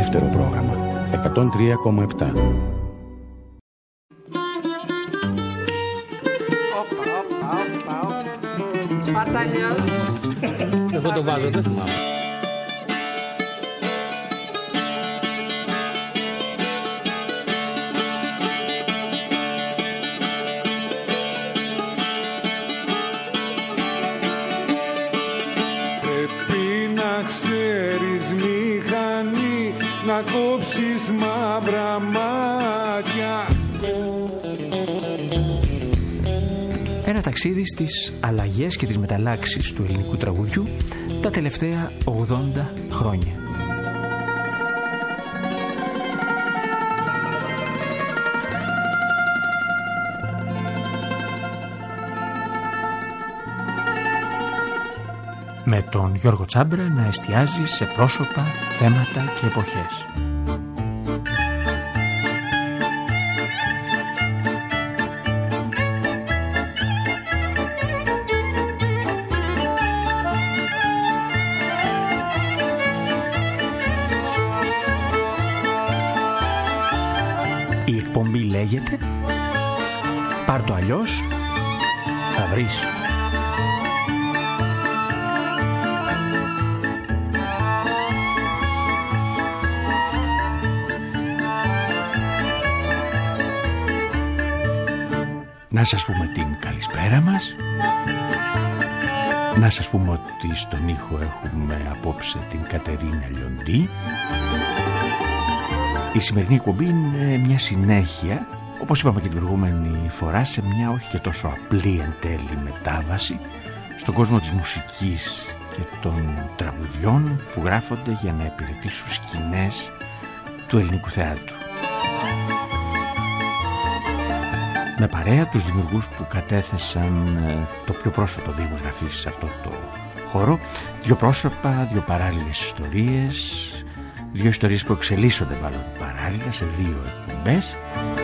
δεύτερο πρόγραμμα 103,7. Σπαρταλιός. Εγώ το βάζω, δεν θυμάμαι. Πρέπει να ξέρεις μηχανή, να κόψεις μαύρα μάτια. Ένα ταξίδι στις αλλαγές και τις μεταλλάξεις του ελληνικού τραγουδιού τα τελευταία 80 χρόνια. Με τον Γιώργο Τσάμπρα να εστιάζει σε πρόσωπα, θέματα και εποχές. Η εκπομπή λέγεται «Πάρ' το αλλιώς, θα βρεις». Να σας πούμε την καλησπέρα μας. Να σας πούμε ότι στον ήχο έχουμε απόψε την Κατερίνα Λιοντή. Η σημερινή εκπομπή είναι μια συνέχεια, όπως είπαμε και την προηγούμενη φορά, σε μια όχι και τόσο απλή εν τέλει μετάβαση στον κόσμο της μουσικής και των τραγουδιών που γράφονται για να υπηρετήσουν σκηνές του ελληνικού θεάτρου. Με παρέα τους δημιουργούς που κατέθεσαν το πιο πρόσφατο δείγμα γραφής σε αυτό το χώρο, δύο πρόσωπα, δύο παράλληλες ιστορίες, δύο ιστορίες που εξελίσσονται μάλλον παράλληλα σε δύο εκπομπές.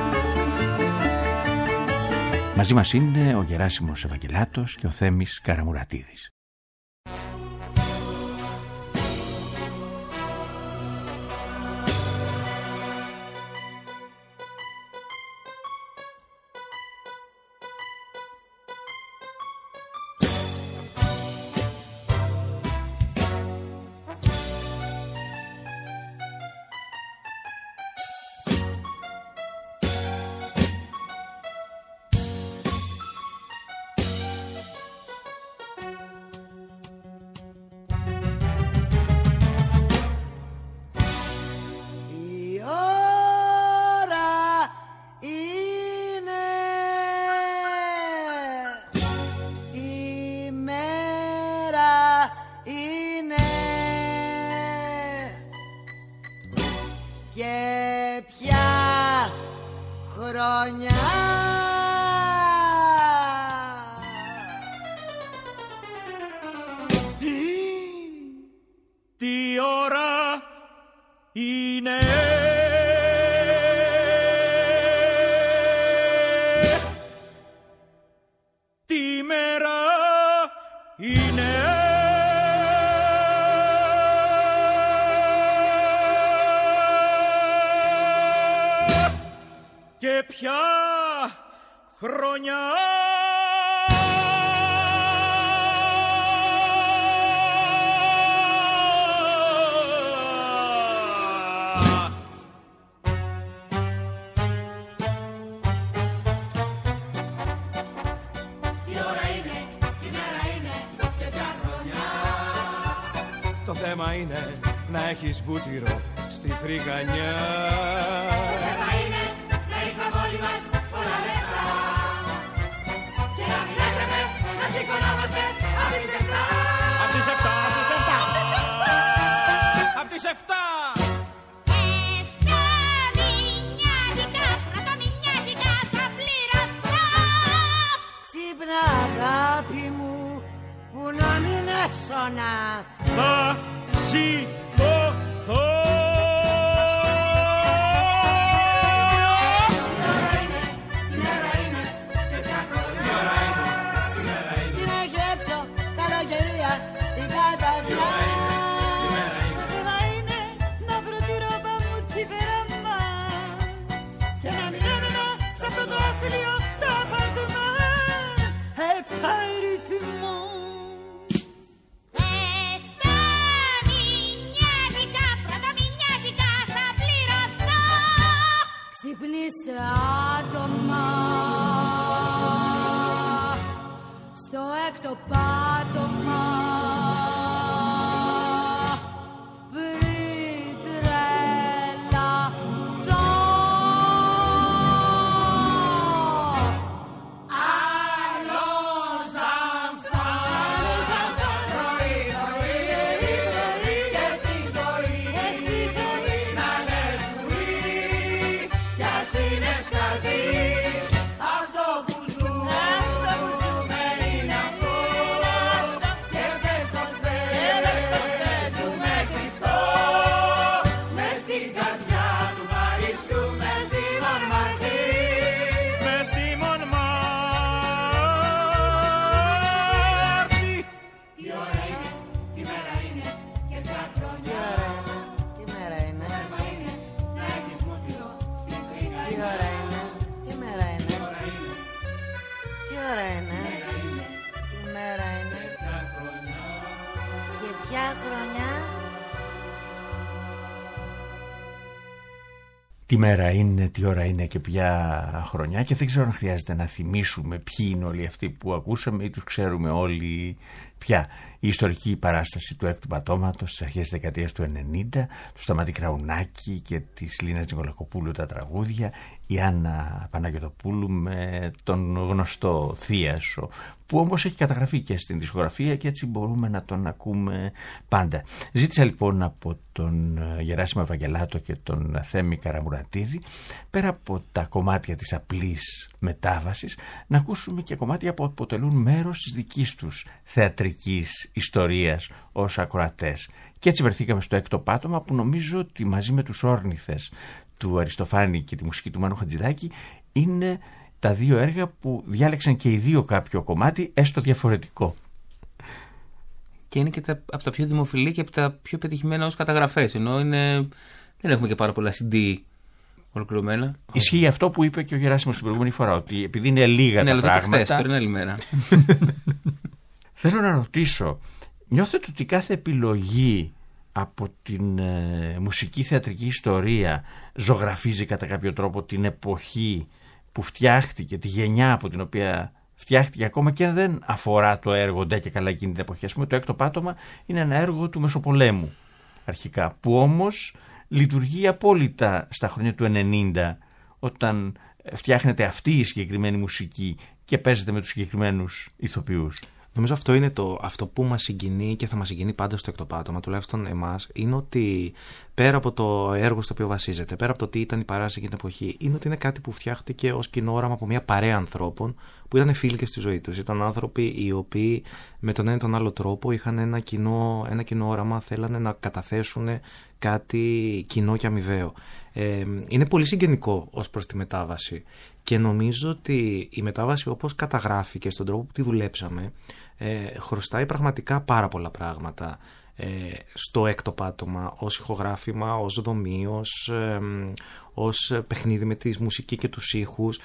Μαζί μας είναι ο Γεράσιμος Ευαγγελάτος και ο Θέμης Καραμουρατίδης. Έχεις βούτυρο στη φρυγανιά. Το θέμα είναι να είχαμε όλοι μας πολλά λεφτά και να μην έπρεπε να σηκωνόμαστε απ' τις 7. Απ' τις 7. Απ' τις 7. Μηνιάτικα, πρωτομηνιάτικα θα πληρωθώ. Ξύπνα αγάπη μου που να μην έσωνα. Θα σηκωθώ. Να βρω τη ρόμπα Ξυπνήστε άτομα στο έκτο πάτωμα πριν τρελαθώ. Άλλος αμφάνος πρωί και στη ζωή να λες ουί κι ας είναι σκατή. Αυτό που ζούμε είναι αυτό και πες πως παίζουμε κρυφτό μες στην καρδιά του Παρισιού, μες στη Μονμαρτή. Μες στη Μονμάρτη. Τι ώρα είναι, τι μέρα είναι και ποια χρονιά. Τι μέρα είναι, Θέμα είναι να έχεις μούτυρο στην φρίγα. τι ώρα είναι, τι μέρα είναι, τι ώρα είναι, τι μέρα είναι και ποια χρονιά. Τι μέρα είναι, τι ώρα είναι και ποια χρονιά, και δεν ξέρω αν χρειάζεται να θυμίσουμε ποιοι είναι όλοι αυτοί που ακούσαμε ή τους ξέρουμε όλοι πια. Η ιστορική παράσταση του Έκτου Πατώματος στις αρχές της δεκαετίας του 90, του Σταμάτη Κραουνάκη και της Λίνας Νικολακοπούλου τα τραγούδια, η Άννα Παναγιωτοπούλου με τον γνωστό Θίασο, που όμως έχει καταγραφεί και στην δισκογραφία και έτσι μπορούμε να τον ακούμε πάντα. Ζήτησα λοιπόν από τον Γεράσιμο Ευαγγελάτο και τον Θέμη Καραμουρατίδη, πέρα από τα κομμάτια της απλής μετάβασης, να ακούσουμε και κομμάτια που αποτελούν μέρος της δικής τους θεατρικής ιστορίας ως ακροατές. Και έτσι βρεθήκαμε στο Έκτο Πάτωμα, που νομίζω ότι μαζί με τους Όρνηθες του Αριστοφάνη και τη μουσική του Μάνου Χατζηδάκη είναι τα δύο έργα που διάλεξαν και οι δύο κάποιο κομμάτι, έστω διαφορετικό. Και είναι και από τα πιο δημοφιλή και από τα πιο πετυχημένα ως καταγραφές. Ενώ δεν έχουμε και πάρα πολλά CD ολοκληρωμένα. Ισχύει αυτό που είπε και ο Γεράσιμος την προηγούμενη φορά, ότι επειδή είναι λίγα τα πράγματα. Χθες, πριν άλλη μέρα. Θέλω να ρωτήσω, νιώθετε ότι κάθε επιλογή από την μουσική θεατρική ιστορία ζωγραφίζει κατά κάποιο τρόπο την εποχή που φτιάχτηκε, τη γενιά από την οποία φτιάχτηκε, ακόμα και αν δεν αφορά το έργο ντε και καλά εκείνη την εποχή? Ας πούμε, το Έκτο Πάτωμα είναι ένα έργο του Μεσοπολέμου αρχικά, που όμως λειτουργεί απόλυτα στα χρόνια του 90, όταν φτιάχνεται αυτή η συγκεκριμένη μουσική και παίζεται με τους συγκεκριμένους ηθοποιούς. Νομίζω αυτό είναι αυτό που μας συγκινεί και θα μας συγκινεί πάντα στο Έκτο Πάτωμα, τουλάχιστον εμάς, είναι ότι πέρα από το έργο στο οποίο βασίζεται, πέρα από το τι ήταν η παράσταση εκείνη την εποχή, είναι ότι είναι κάτι που φτιάχτηκε ως κοινό όραμα από μια παρέα ανθρώπων που ήταν φίλοι και στη ζωή τους. Ήταν άνθρωποι οι οποίοι με τον ένα ή τον άλλο τρόπο είχαν ένα κοινό όραμα, θέλανε να καταθέσουν κάτι κοινό και αμοιβαίο. Είναι πολύ συγγενικό ως προς τη μετάβαση. Και νομίζω ότι η μετάβαση, όπως καταγράφηκε στον τρόπο που τη δουλέψαμε, χρωστάει πραγματικά πάρα πολλά πράγματα στο Έκτο Πάτωμα, ως ηχογράφημα, ως δομή, ως παιχνίδι με τη μουσική και τους ήχους.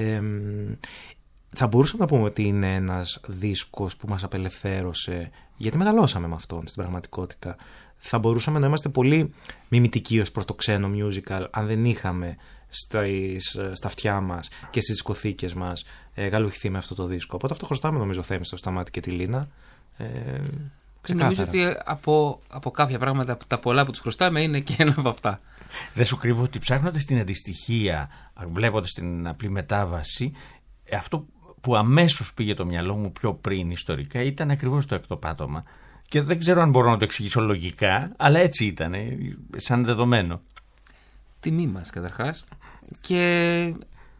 Θα μπορούσαμε να πούμε ότι είναι ένας δίσκος που μας απελευθέρωσε, γιατί μεγαλώσαμε με αυτόν στην πραγματικότητα. Θα μπορούσαμε να είμαστε πολύ μιμητικοί ως προς το ξένο musical, αν δεν είχαμε στα αυτιά μας και στις δισκοθήκες μας γαλουχηθεί με αυτό το δίσκο. Οπότε αυτό χρωστάμε, νομίζω, Θέμη, στο Σταμάτη και τη Λίνα. Νομίζω ότι από κάποια πράγματα, τα πολλά που τους χρωστάμε, είναι και ένα από αυτά. Δεν σου κρύβω ότι ψάχνοντας την αντιστοιχεία, βλέποντας την απλή μετάβαση, αυτό που αμέσως πήγε το μυαλό μου πιο πριν ιστορικά ήταν ακριβώς το Έκτο Πάτωμα. Και δεν ξέρω αν μπορώ να το εξηγήσω λογικά, αλλά έτσι ήταν, σαν δεδομένο. Τιμή μας καταρχάς. Και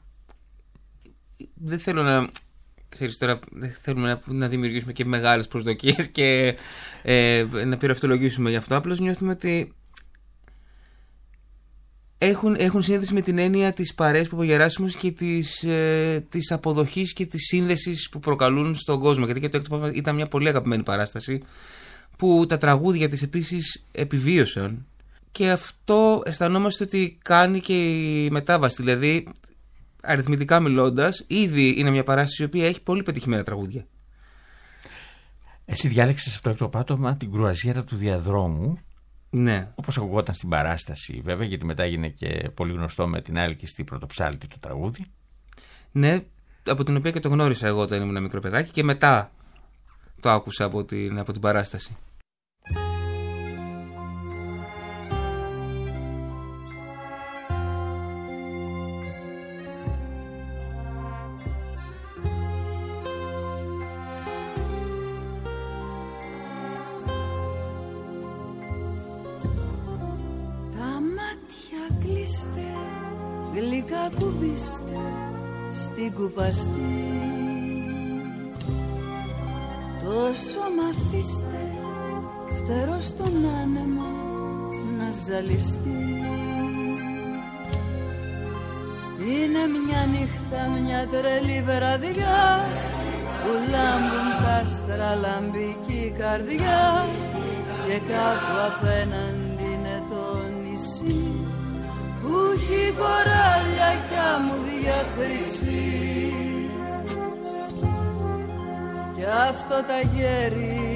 δεν θέλω να... Ξέρεις, τώρα δεν θέλουμε να δημιουργήσουμε και μεγάλες προσδοκίες και να πυραυτολογήσουμε γι' αυτό. Απλώς νιώθουμε ότι έχουν σύνδεση με την έννοια της παρέας που Γεράσιμος και της αποδοχής και της σύνδεσης που προκαλούν στον κόσμο. Γιατί και το Έκτο Πάτωμα ήταν μια πολύ αγαπημένη παράσταση που τα τραγούδια της επίσης επιβίωσαν. Και αυτό αισθανόμαστε ότι κάνει και η μετάβαση. Δηλαδή, αριθμητικά μιλώντας, ήδη είναι μια παράσταση η οποία έχει πολύ πετυχημένα τραγούδια. Εσύ διάλεξες από το έκτο πάτωμα την κρουαζιέρα του διαδρόμου. Ναι. Όπως ακουγόταν στην παράσταση, βέβαια, γιατί μετά έγινε και πολύ γνωστό με την άλκιστη πρωτοψάλτη του τραγούδι. Ναι, από την οποία και το γνώρισα εγώ όταν ήμουν μικρό παιδάκι και μετά το άκουσα από την παράσταση. Γλυκά κουμπίστε στην κουπαστή, το σώμα αφήστε φτερό στον άνεμο να ζαλιστεί. Είναι μια νύχτα, μια τρελή βραδιά που λάμπουν τα άστρα, λαμπική καρδιά και κάπου απέναντι είναι το νησί που έχει κοράλια κι αμμούδια χρυσή. Κι αυτό ταγέρι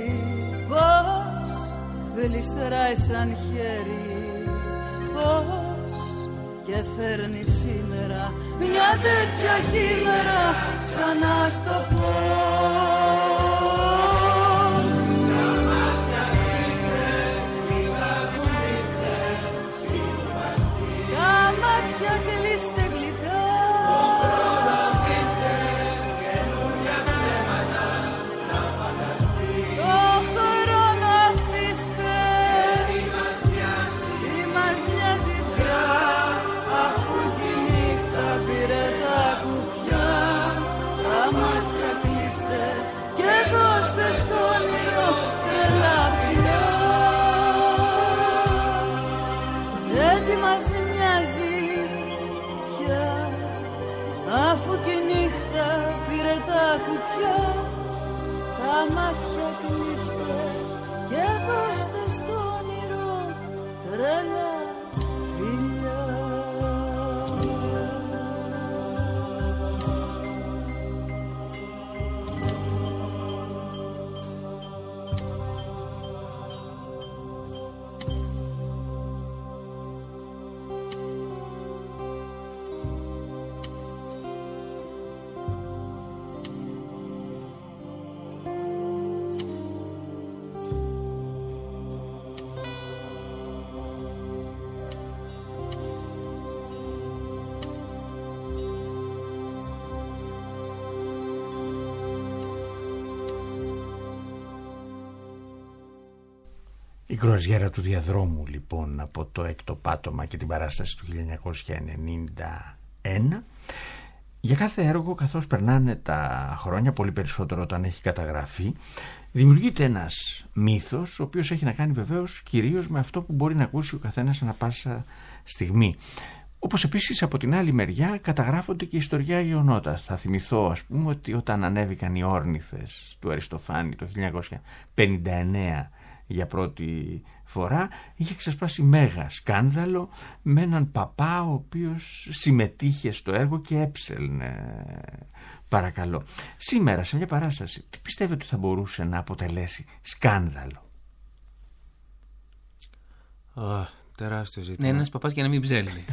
πως γλιστράει σαν χέρι, πως και φέρνει σήμερα μια τέτοια χήμερα ξανά στο φως. Μάτια κλείστε γλυκά, το χρόνο αφήστε καινούρια ψέματα να φανταστεί. Το χρόνο αφήστε, τι μας νοιάζει πια, αφού τη νύχτα πήρε τα κουπιά. Τα μάτια κλείστε και δώστε στο όνειρο τρελά φιλιά. Δεν τι μας νοιάζει, αφού και η νύχτα πήρε τα κουπιά. Τα μάτια κλείστε και δώστε στο όνειρο τρελά φιλιά. Η κρουαζιέρα του διαδρόμου, λοιπόν, από το έκτο πάτωμα και την παράσταση του 1991. Για κάθε έργο, καθώς περνάνε τα χρόνια, πολύ περισσότερο όταν έχει καταγραφεί, δημιουργείται ένας μύθος, ο οποίος έχει να κάνει βεβαίως κυρίως με αυτό που μπορεί να ακούσει ο καθένας ανά πάσα στιγμή. Όπως επίσης από την άλλη μεριά καταγράφονται και ιστορικά γεγονότα. Θα θυμηθώ, ας πούμε, ότι όταν ανέβηκαν οι όρνηθες του Αριστοφάνη το 1959 για πρώτη φορά, είχε ξεσπάσει μέγα σκάνδαλο με έναν παπά ο οποίος συμμετείχε στο έργο και έψελνε, παρακαλώ. Σήμερα σε μια παράσταση, τι πιστεύετε ότι θα μπορούσε να αποτελέσει σκάνδαλο? Τεράστιο ζήτημα. Ναι, ένας παπάς για να μην ψέλνει.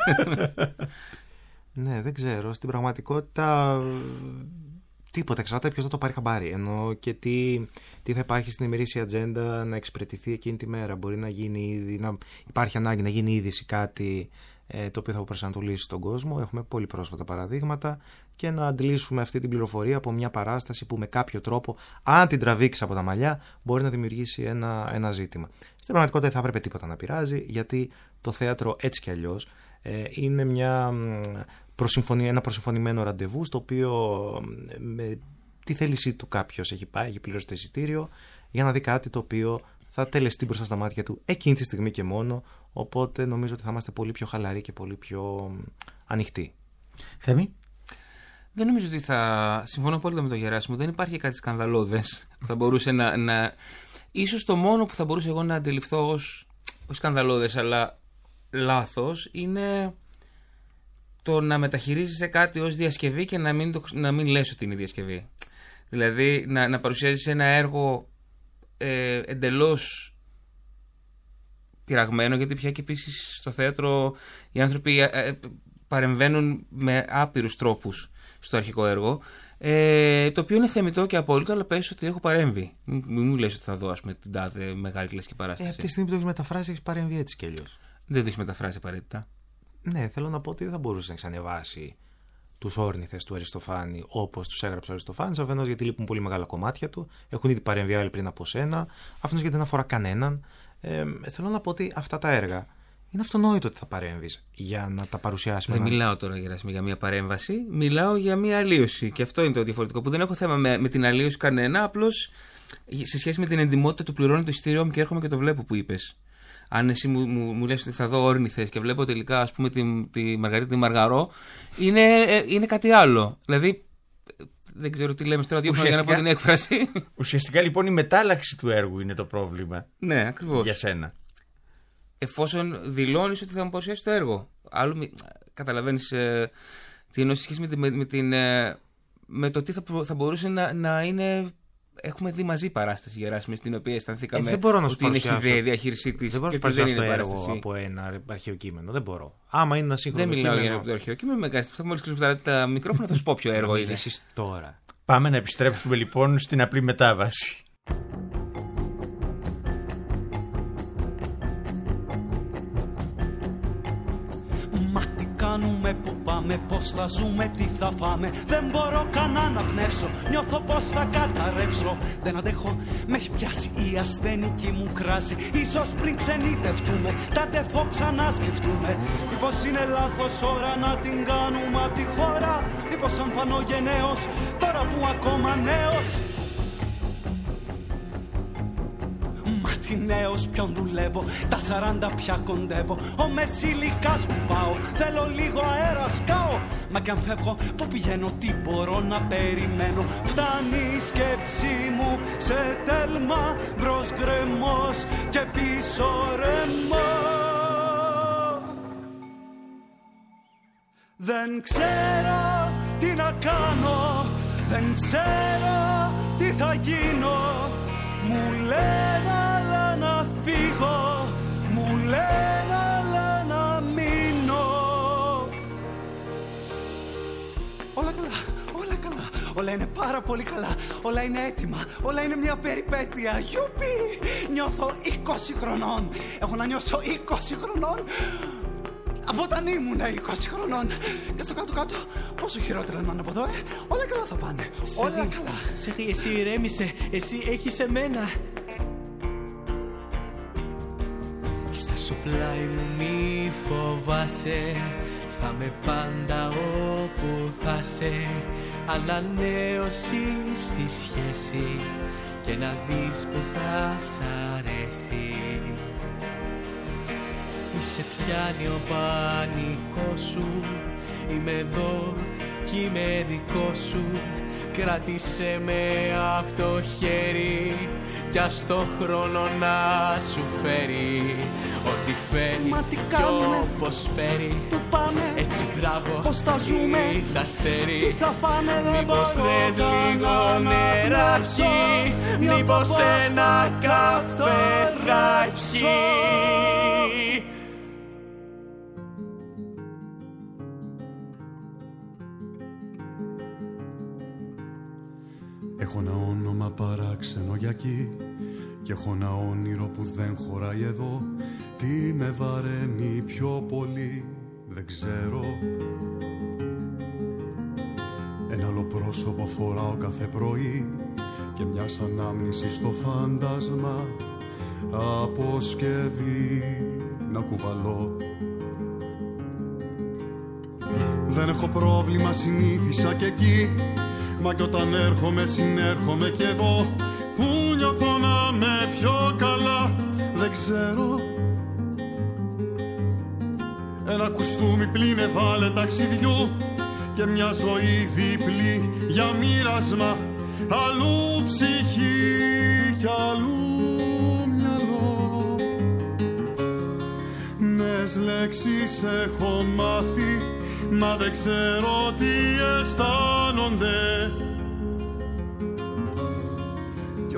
Ναι, δεν ξέρω. Στην πραγματικότητα τίποτα. Εξαρτάται ποιος θα το πάρει χαμπάρι. Ενώ και τι θα υπάρχει στην ημερήσια ατζέντα να εξυπηρετηθεί εκείνη τη μέρα. Μπορεί να γίνει ήδη, να υπάρχει ανάγκη να γίνει είδηση κάτι το οποίο θα προσανατολίσει τον κόσμο. Έχουμε πολύ πρόσφατα παραδείγματα και να αντλήσουμε αυτή την πληροφορία από μια παράσταση που με κάποιο τρόπο, αν την τραβήξει από τα μαλλιά, μπορεί να δημιουργήσει ένα ζήτημα. Στην πραγματικότητα δεν θα έπρεπε τίποτα να πειράζει, γιατί το θέατρο έτσι κι αλλιώς είναι ένα προσυμφωνημένο ραντεβού, στο οποίο με τη θέλησή του κάποιος έχει πάει, έχει πληρώσει το εισιτήριο για να δει κάτι το οποίο θα τελεστεί μπροστά στα μάτια του εκείνη τη στιγμή και μόνο. Οπότε νομίζω ότι θα είμαστε πολύ πιο χαλαροί και πολύ πιο ανοιχτοί. Θέμη. Δεν νομίζω ότι θα. Συμφωνώ πολύ με τον Γεράσιμο. Δεν υπάρχει κάτι σκανδαλώδες που θα μπορούσε να. Ίσως το μόνο που θα μπορούσε εγώ να αντιληφθώ ως σκανδαλώδες, αλλά λάθος, είναι το να μεταχειρίζεσαι κάτι ως διασκευή και να μην λες ότι είναι διασκευή. Δηλαδή να παρουσιάζεις ένα έργο εντελώς πειραγμένο, γιατί πια και επίσης στο θέατρο οι άνθρωποι παρεμβαίνουν με άπειρους τρόπους στο αρχικό έργο, το οποίο είναι θεμιτό και απόλυτο, αλλά πες ότι έχω παρέμβει. Μην μου λες ότι θα δω, ας πούμε, την τάδε μεγάλη κλασική παράσταση. Από τη στιγμή που το έχεις μεταφράσει, έχεις παρέμβει έτσι κι αλλιώς. Δεν το έχεις μεταφράσει απαραίτητα. Ναι, θέλω να πω ότι δεν θα μπορούσε να εξανεβάσει τους όρνηθες του Αριστοφάνη όπως τους έγραψε ο Αριστοφάνης. Αφενός γιατί λείπουν πολύ μεγάλα κομμάτια του, έχουν ήδη παρεμβεί άλλοι πριν από σένα, αφενός γιατί δεν αφορά κανέναν. Θέλω να πω ότι αυτά τα έργα είναι αυτονόητο ότι θα παρέμβεις για να τα παρουσιάσεις. Δεν μιλάω τώρα, Γεράσιμη, για μια παρέμβαση, μιλάω για μια αλλίωση. Και αυτό είναι το διαφορετικό, που δεν έχω θέμα με την αλλίωση κανένα, απλώς σε σχέση με την εντιμότητα του πληρώνω το εισιτήριό μου και έρχομαι και το βλέπω που είπες. Αν εσύ μου λες ότι θα δω όρνηθες και βλέπω τελικά, ας πούμε, τη Μαργαρίτα τη Μαργαρό, είναι κάτι άλλο. Δηλαδή, δεν ξέρω τι λέμε τώρα, 2 χρόνια για να πω την έκφραση. Ουσιαστικά λοιπόν η μετάλλαξη του έργου είναι το πρόβλημα. Ναι, ακριβώς. Για σένα. Εφόσον δηλώνεις ότι θα μου παρουσιάσει το έργο. Καταλαβαίνεις τι εννοώ σε σχέση με το τι θα μπορούσε να είναι. Έχουμε δει μαζί παράσταση, Γεράσιμη, στην οποία αισθανθήκαμε ότι είναι χυδαία η διαχείρισή της. Δεν μπορώ να παρουσιάσω το έργο από ένα αρχαίο κείμενο. Δεν μπορώ. Άμα είναι ένα σύγχρονο κείμενο. Δεν μιλάω για το αρχαίο κείμενο. Μόλις κλείσουμε τα μικρόφωνα θα σου πω ποιο έργο είναι. Τώρα. Πάμε να επιστρέψουμε λοιπόν στην απλή μετάβαση. Κάνουμε, που πάμε, πώς θα ζούμε, τι θα φάμε. Δεν μπορώ καν να αναπνεύσω, νιώθω πως θα καταρρεύσω. Δεν αντέχω, με έχει πιάσει η ασθενική μου κράση. Ίσως πριν ξενιτευτούμε, τα ντεφό ξανά σκεφτούμε. Μήπως είναι λάθος ώρα να την κάνουμε απ' τη χώρα. Μήπως αν φανώ γενναίος, τώρα που ακόμα νέος. Τι νέος ποιον δουλεύω, τα 40 πια κοντεύω. Ο μεσήλικας που πάω, θέλω λίγο αέρα σκάω. Μα κι αν φεύγω, πού πηγαίνω, τι μπορώ να περιμένω. Φτάνει η σκέψη μου σε τέλμα, μπρος γκρεμός και πίσω ρεμό. Δεν ξέρω τι να κάνω, δεν ξέρω τι θα γίνω. Μου λένε αλλά να φύγω, μου λένε αλλά να μείνω. Όλα καλά, όλα καλά, όλα είναι πάρα πολύ καλά. Όλα είναι έτοιμα, όλα είναι μια περιπέτεια. Γιουπι, νιώθω 20 χρονών. Έχω να νιώσω 20 χρονών από όταν ήμουν 20 χρονών. Και στο κάτω-κάτω, πόσο χειρότερα να είναι από εδώ, όλα καλά θα πάνε. Όλα καλά. Σεχή, εσύ ηρέμησε, εσύ έχεις εμένα. Στα σου πλάι μου μη φοβάσαι, θα με πάντα όπου θα σε. Ανανέωση στη σχέση και να δεις που θα σ' αρέσει. Σε πιάνει ο πανικός σου, είμαι εδώ κι είμαι δικό σου. Κράτησε με απ' το χέρι κι ας το χρόνο να σου φέρει. Ό,τι φέρει κι όπως φέρει, έτσι μπράβο, πώς θα ζούμε, είσαι αστέρι. Τι θα φάνε, δεν μήπως θες λίγο νεράκι, μήπως ένα καφεδάκι. Έχω ένα όνομα παράξενο για εκεί κι έχω ένα όνειρο που δεν χωράει εδώ. Τι με βαραίνει πιο πολύ δεν ξέρω. Ένα άλλο πρόσωπο φοράω κάθε πρωί και μιας ανάμνησης στο φάντασμα αποσκευή να κουβαλώ. Δεν έχω πρόβλημα, συνήθισα κι εκεί. Μα κι όταν έρχομαι, συνέρχομαι κι εγώ. Πού νιώθω να με πιο καλά, δεν ξέρω. Ένα κουστούμι πλην εβάλε ταξιδιού και μια ζωή διπλή για μοίρασμα. Αλλού ψυχή κι αλλού μυαλό. Νέες λέξεις έχω μάθει, μα δεν ξέρω τι αισθάνονται.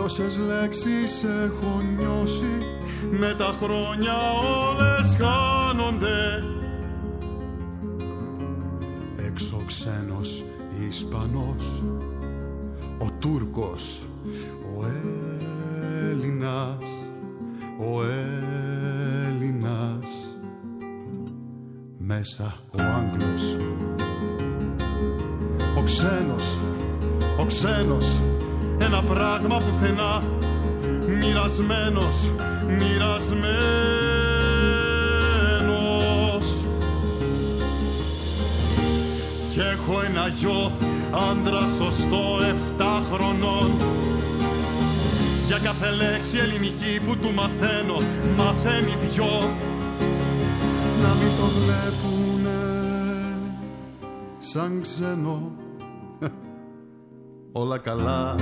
τόσες λέξεις έχω νιώσει, με τα χρόνια όλες χάνονται. Έξω ξένος Ισπανός, ο Τούρκος, ο Έλληνας, ο Έλληνας, μέσα ο Άγγλος. Ο ξένος, ένα πράγμα πουθενά, μοιρασμένος. Κι έχω ένα γιο, άντρα σωστό 7 χρονών. Για κάθε λέξη ελληνική που του μαθαίνω, μαθαίνει 2. Να μην το βλέπουνε σαν ξένο. Όλα καλά,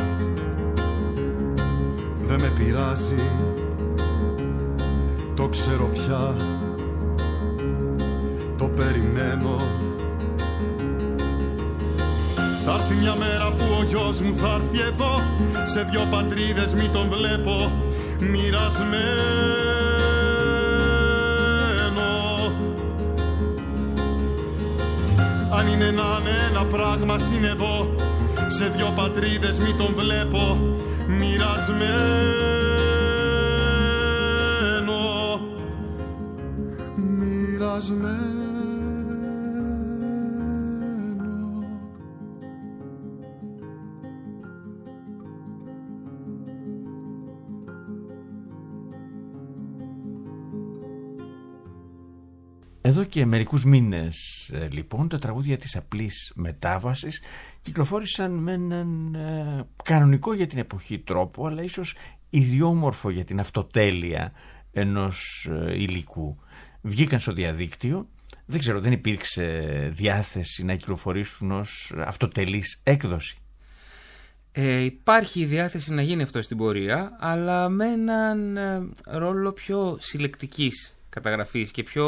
δεν με πειράζει, το ξέρω πια, το περιμένω. Θα έρθει μια μέρα που ο γιος μου θα έρθει εδώ, σε 2 πατρίδες μη τον βλέπω μοιρασμένο. Αν είναι να είναι ένα πράγμα συνεβώ, σε 2 πατρίδες μη τον βλέπω μοιρασμένο. Εδώ και μερικούς μήνες λοιπόν τα τραγούδια της απλής μετάβασης κυκλοφόρησαν με έναν κανονικό για την εποχή τρόπο, αλλά ίσως ιδιόμορφο για την αυτοτέλεια ενός υλικού. Βγήκαν στο διαδίκτυο, δεν ξέρω, δεν υπήρξε διάθεση να κυκλοφορήσουν ως αυτοτελής έκδοση. Υπάρχει διάθεση να γίνει αυτό στην πορεία, αλλά με έναν ρόλο πιο συλλεκτικής καταγραφής και πιο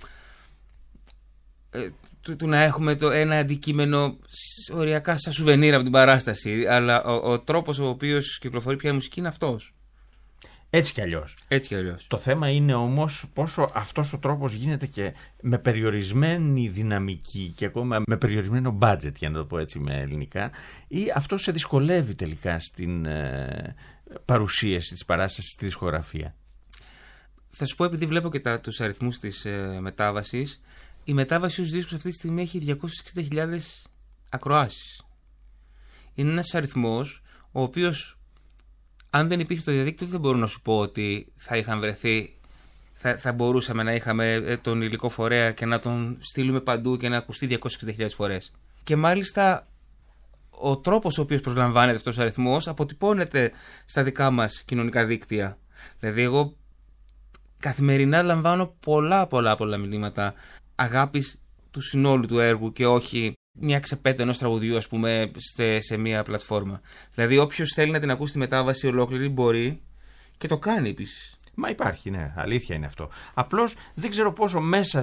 του να έχουμε ένα αντικείμενο οριακά σαν σουβενίρ από την παράσταση, αλλά ο τρόπος ο οποίος κυκλοφορεί πια η μουσική είναι αυτός. Έτσι κι αλλιώς. Το θέμα είναι όμως πόσο αυτός ο τρόπος γίνεται και με περιορισμένη δυναμική και ακόμα με περιορισμένο budget, για να το πω έτσι με ελληνικά, ή αυτό σε δυσκολεύει τελικά στην παρουσίαση της παράστασης στη δισκογραφία. Θα σου πω, επειδή βλέπω και τους αριθμούς της μετάβασης, η μετάβαση ως δίσκος αυτή τη στιγμή έχει 260.000 ακροάσεις. Είναι ένας αριθμός ο οποίος, αν δεν υπήρχε το διαδίκτυο, δεν μπορώ να σου πω ότι θα είχαν βρεθεί, θα μπορούσαμε να είχαμε τον υλικό φορέα και να τον στείλουμε παντού και να ακουστεί 260.000 φορές. Και μάλιστα ο τρόπος ο οποίος προσλαμβάνεται αυτός ο αριθμός αποτυπώνεται στα δικά μας κοινωνικά δίκτυα. Δηλαδή εγώ καθημερινά λαμβάνω πολλά μηνύματα αγάπης του συνόλου του έργου και όχι μια ξεπέτα ενός τραγουδιού, ας πούμε, σε μια πλατφόρμα. Δηλαδή όποιος θέλει να την ακούσει τη μετάβαση ολόκληρη μπορεί και το κάνει επίσης. Μα υπάρχει, ναι, αλήθεια είναι αυτό. Απλώς δεν ξέρω πόσο μέσα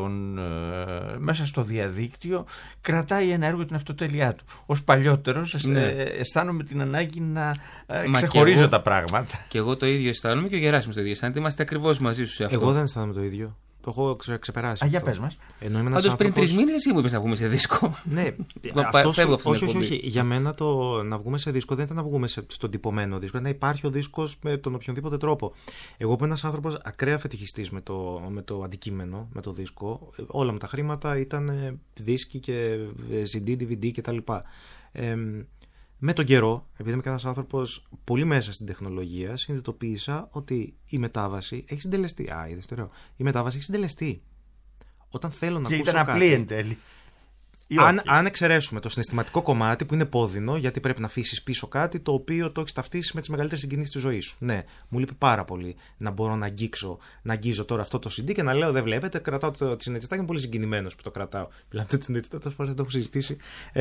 στο διαδίκτυο κρατάει ένα έργο την αυτοτέλειά του. Ως παλιότερος αισθάνομαι την ανάγκη να ξεχωρίζω τα πράγματα. Και εγώ το ίδιο αισθάνομαι και ο Γεράσιμος το ίδιο αισθάνεται. Είμαστε ακριβώς μαζί σου σε αυτό. Εγώ δεν αισθάνομαι το ίδιο. Το έχω ξεπεράσει. Για πες μας. Πάντως πριν 3 μήνες εσύ μου είπες να βγούμε σε δίσκο. Ναι, όχι. Για μένα το να βγούμε σε δίσκο δεν ήταν να βγούμε στον τυπωμένο δίσκο. Να υπάρχει ο δίσκος με τον οποιονδήποτε τρόπο. Εγώ που είμαι ένας άνθρωπος ακραία φετιχιστής με το αντικείμενο, με το δίσκο, όλα με τα χρήματα ήταν δίσκοι και CD, DVD κτλ. Με τον καιρό, επειδή είμαι ένας άνθρωπος πολύ μέσα στην τεχνολογία, συνειδητοποίησα ότι η μετάβαση έχει συντελεστεί. Είδες το ωραίο. Η μετάβαση έχει συντελεστεί. Όταν θέλω να ακούσω κάτι. Και ήταν απλή εν τέλει. Αν εξαιρέσουμε το συναισθηματικό κομμάτι που είναι πόδινο, γιατί πρέπει να αφήσεις πίσω κάτι το οποίο το έχεις ταυτίσει με τις μεγαλύτερες συγκινήσεις της ζωής σου. Ναι, μου λείπει πάρα πολύ να μπορώ να αγγίζω τώρα αυτό το CD και να λέω: δεν βλέπετε, κρατάω το τσινετσιστάκι, είμαι πολύ συγκινημένος που το κρατάω. Μιλάμε το τσινετσιστάκι, τόσες φορές το έχω συζητήσει.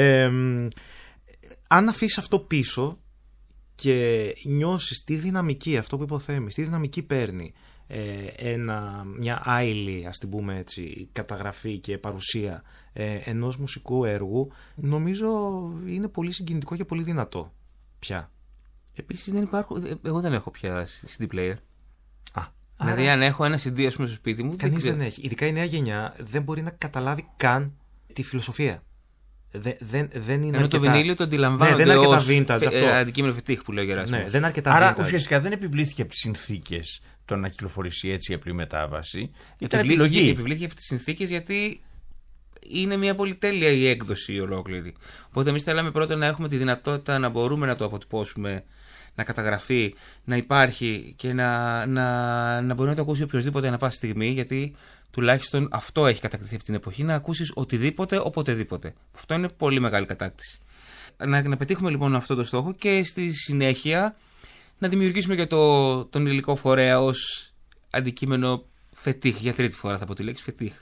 Αν αφήσεις αυτό πίσω και νιώσεις τη δυναμική, αυτό που υποθέμεις, τι δυναμική παίρνει μια άειλη, ας την πούμε έτσι, καταγραφή και παρουσία ενός μουσικού έργου, νομίζω είναι πολύ συγκινητικό και πολύ δυνατό πια. Επίσης δεν υπάρχουν. Εγώ δεν έχω πια CD player. Δηλαδή, άρα... αν έχω ένα CD, ας πούμε, στο σπίτι μου. Κανείς δεν έχει. Ειδικά η νέα γενιά δεν μπορεί να καταλάβει καν τη φιλοσοφία. Δεν είναι ενώ το βινίλιο το αντιλαμβάνονται. Ναι, δεν είναι αρκετά vintage αυτό. Αντικείμενο φετίχ που λέει ο Γεράσιμος. Ναι, δεν είναι αρκετά άρα vintage. ουσιαστικά δεν επιβλήθηκε από τις συνθήκες το να κυκλοφορήσει έτσι η απλή μετάβαση. Ήταν επιλογή. Επιβλήθηκε από τις συνθήκες γιατί είναι μια πολυτέλεια η έκδοση ολόκληρη. Οπότε εμείς θέλαμε πρώτα να έχουμε τη δυνατότητα να μπορούμε να το αποτυπώσουμε, να καταγραφεί, να υπάρχει και να μπορεί να το ακούσει οποιοδήποτε ανά πάση στιγμή, γιατί τουλάχιστον αυτό έχει κατακτηθεί αυτή την εποχή, να ακούσεις οτιδήποτε, οποτεδήποτε. Αυτό είναι πολύ μεγάλη κατάκτηση. Να πετύχουμε λοιπόν αυτό το στόχο και στη συνέχεια να δημιουργήσουμε και τον υλικό φορέα ως αντικείμενο φετίχ. Για τρίτη φορά θα πω τη λέξη φετίχ.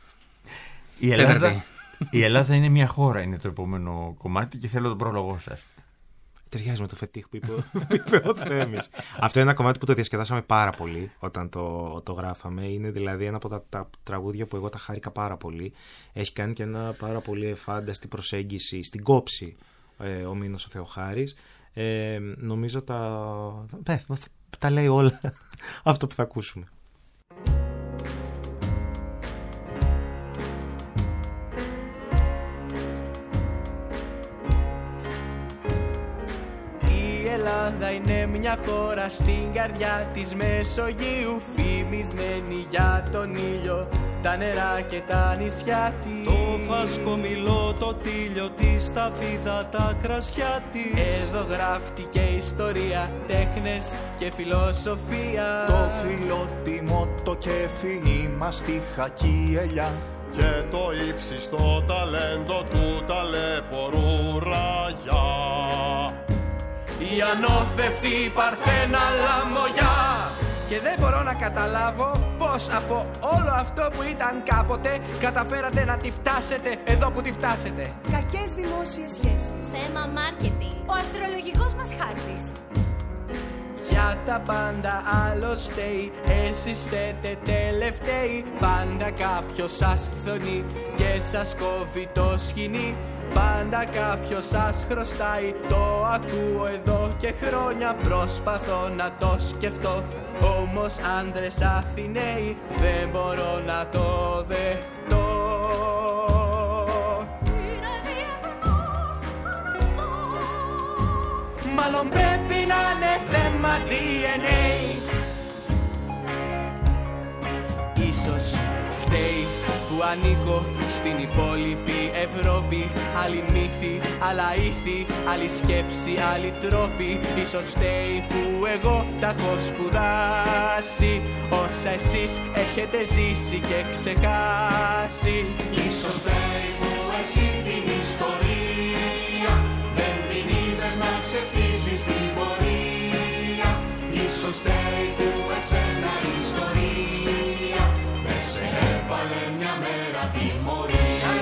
Η Ελλάδα είναι μια χώρα, είναι το επόμενο κομμάτι και θέλω τον πρόλογό σας. Ταιριάζει με το φετίχ που είπε ο Θέμης. Αυτό είναι ένα κομμάτι που το διασκεδάσαμε πάρα πολύ όταν το γράφαμε. Είναι δηλαδή ένα από τα τραγούδια που εγώ τα χάρηκα πάρα πολύ. Έχει κάνει και ένα πάρα πολύ εφάνταστη προσέγγιση στην κόψη ο Μίνος ο Θεοχάρης. Νομίζω τα λέει όλα αυτό που θα ακούσουμε. Η Ελλάδα είναι μια χώρα στην καρδιά της Μεσογείου, φημισμένη για τον ήλιο, τα νερά και τα νησιά της. Το φασκομηλό, το τίλιο της, τα φίδα, τα κρασιά της. Εδώ γράφτηκε ιστορία, τέχνες και φιλοσοφία. Το φιλότιμο, το κέφι, η μαστίχα και η ελιά. Και το ύψιστο ταλέντο του ταλέπορου ραγιά. Η ανώθευτη παρθένα λαμογιά. Και δεν μπορώ να καταλάβω πως από όλο αυτό που ήταν κάποτε καταφέρατε να τη φτάσετε εδώ που τη φτάσετε. Κακές δημόσιες σχέσεις, θέμα μάρκετινγκ, ο αστρολογικός μας χάρτης. Για τα πάντα άλλος φταίει, εσείς φταίτε τελευταίοι. Πάντα κάποιος σας φθονεί και σας κόβει το σκηνή. Πάντα κάποιος σας χρωστάει, το ακούω εδώ και χρόνια. Προσπαθώ να το σκεφτώ, όμως άντρες Αθηναίοι δεν μπορώ να το δεχτώ. Μάλλον πρέπει να είναι θέμα DNA. Ίσως φταίει που ανήκω στην υπόλοιπη Ευρώπη. Άλλοι μύθοι, άλλα ήθη, άλλη σκέψη, άλλοι τρόποι. Ίσως φταίει που εγώ τα έχω σπουδάσει όσα εσείς έχετε ζήσει και ξεχάσει. Ίσως φταίει που εσύ την ιστορία δεν την είδες να ξεφτύσεις την πορεία. Ίσως φταίει που εσένα ιστορία δεν σε έβαλε μια μέρα τιμωρία.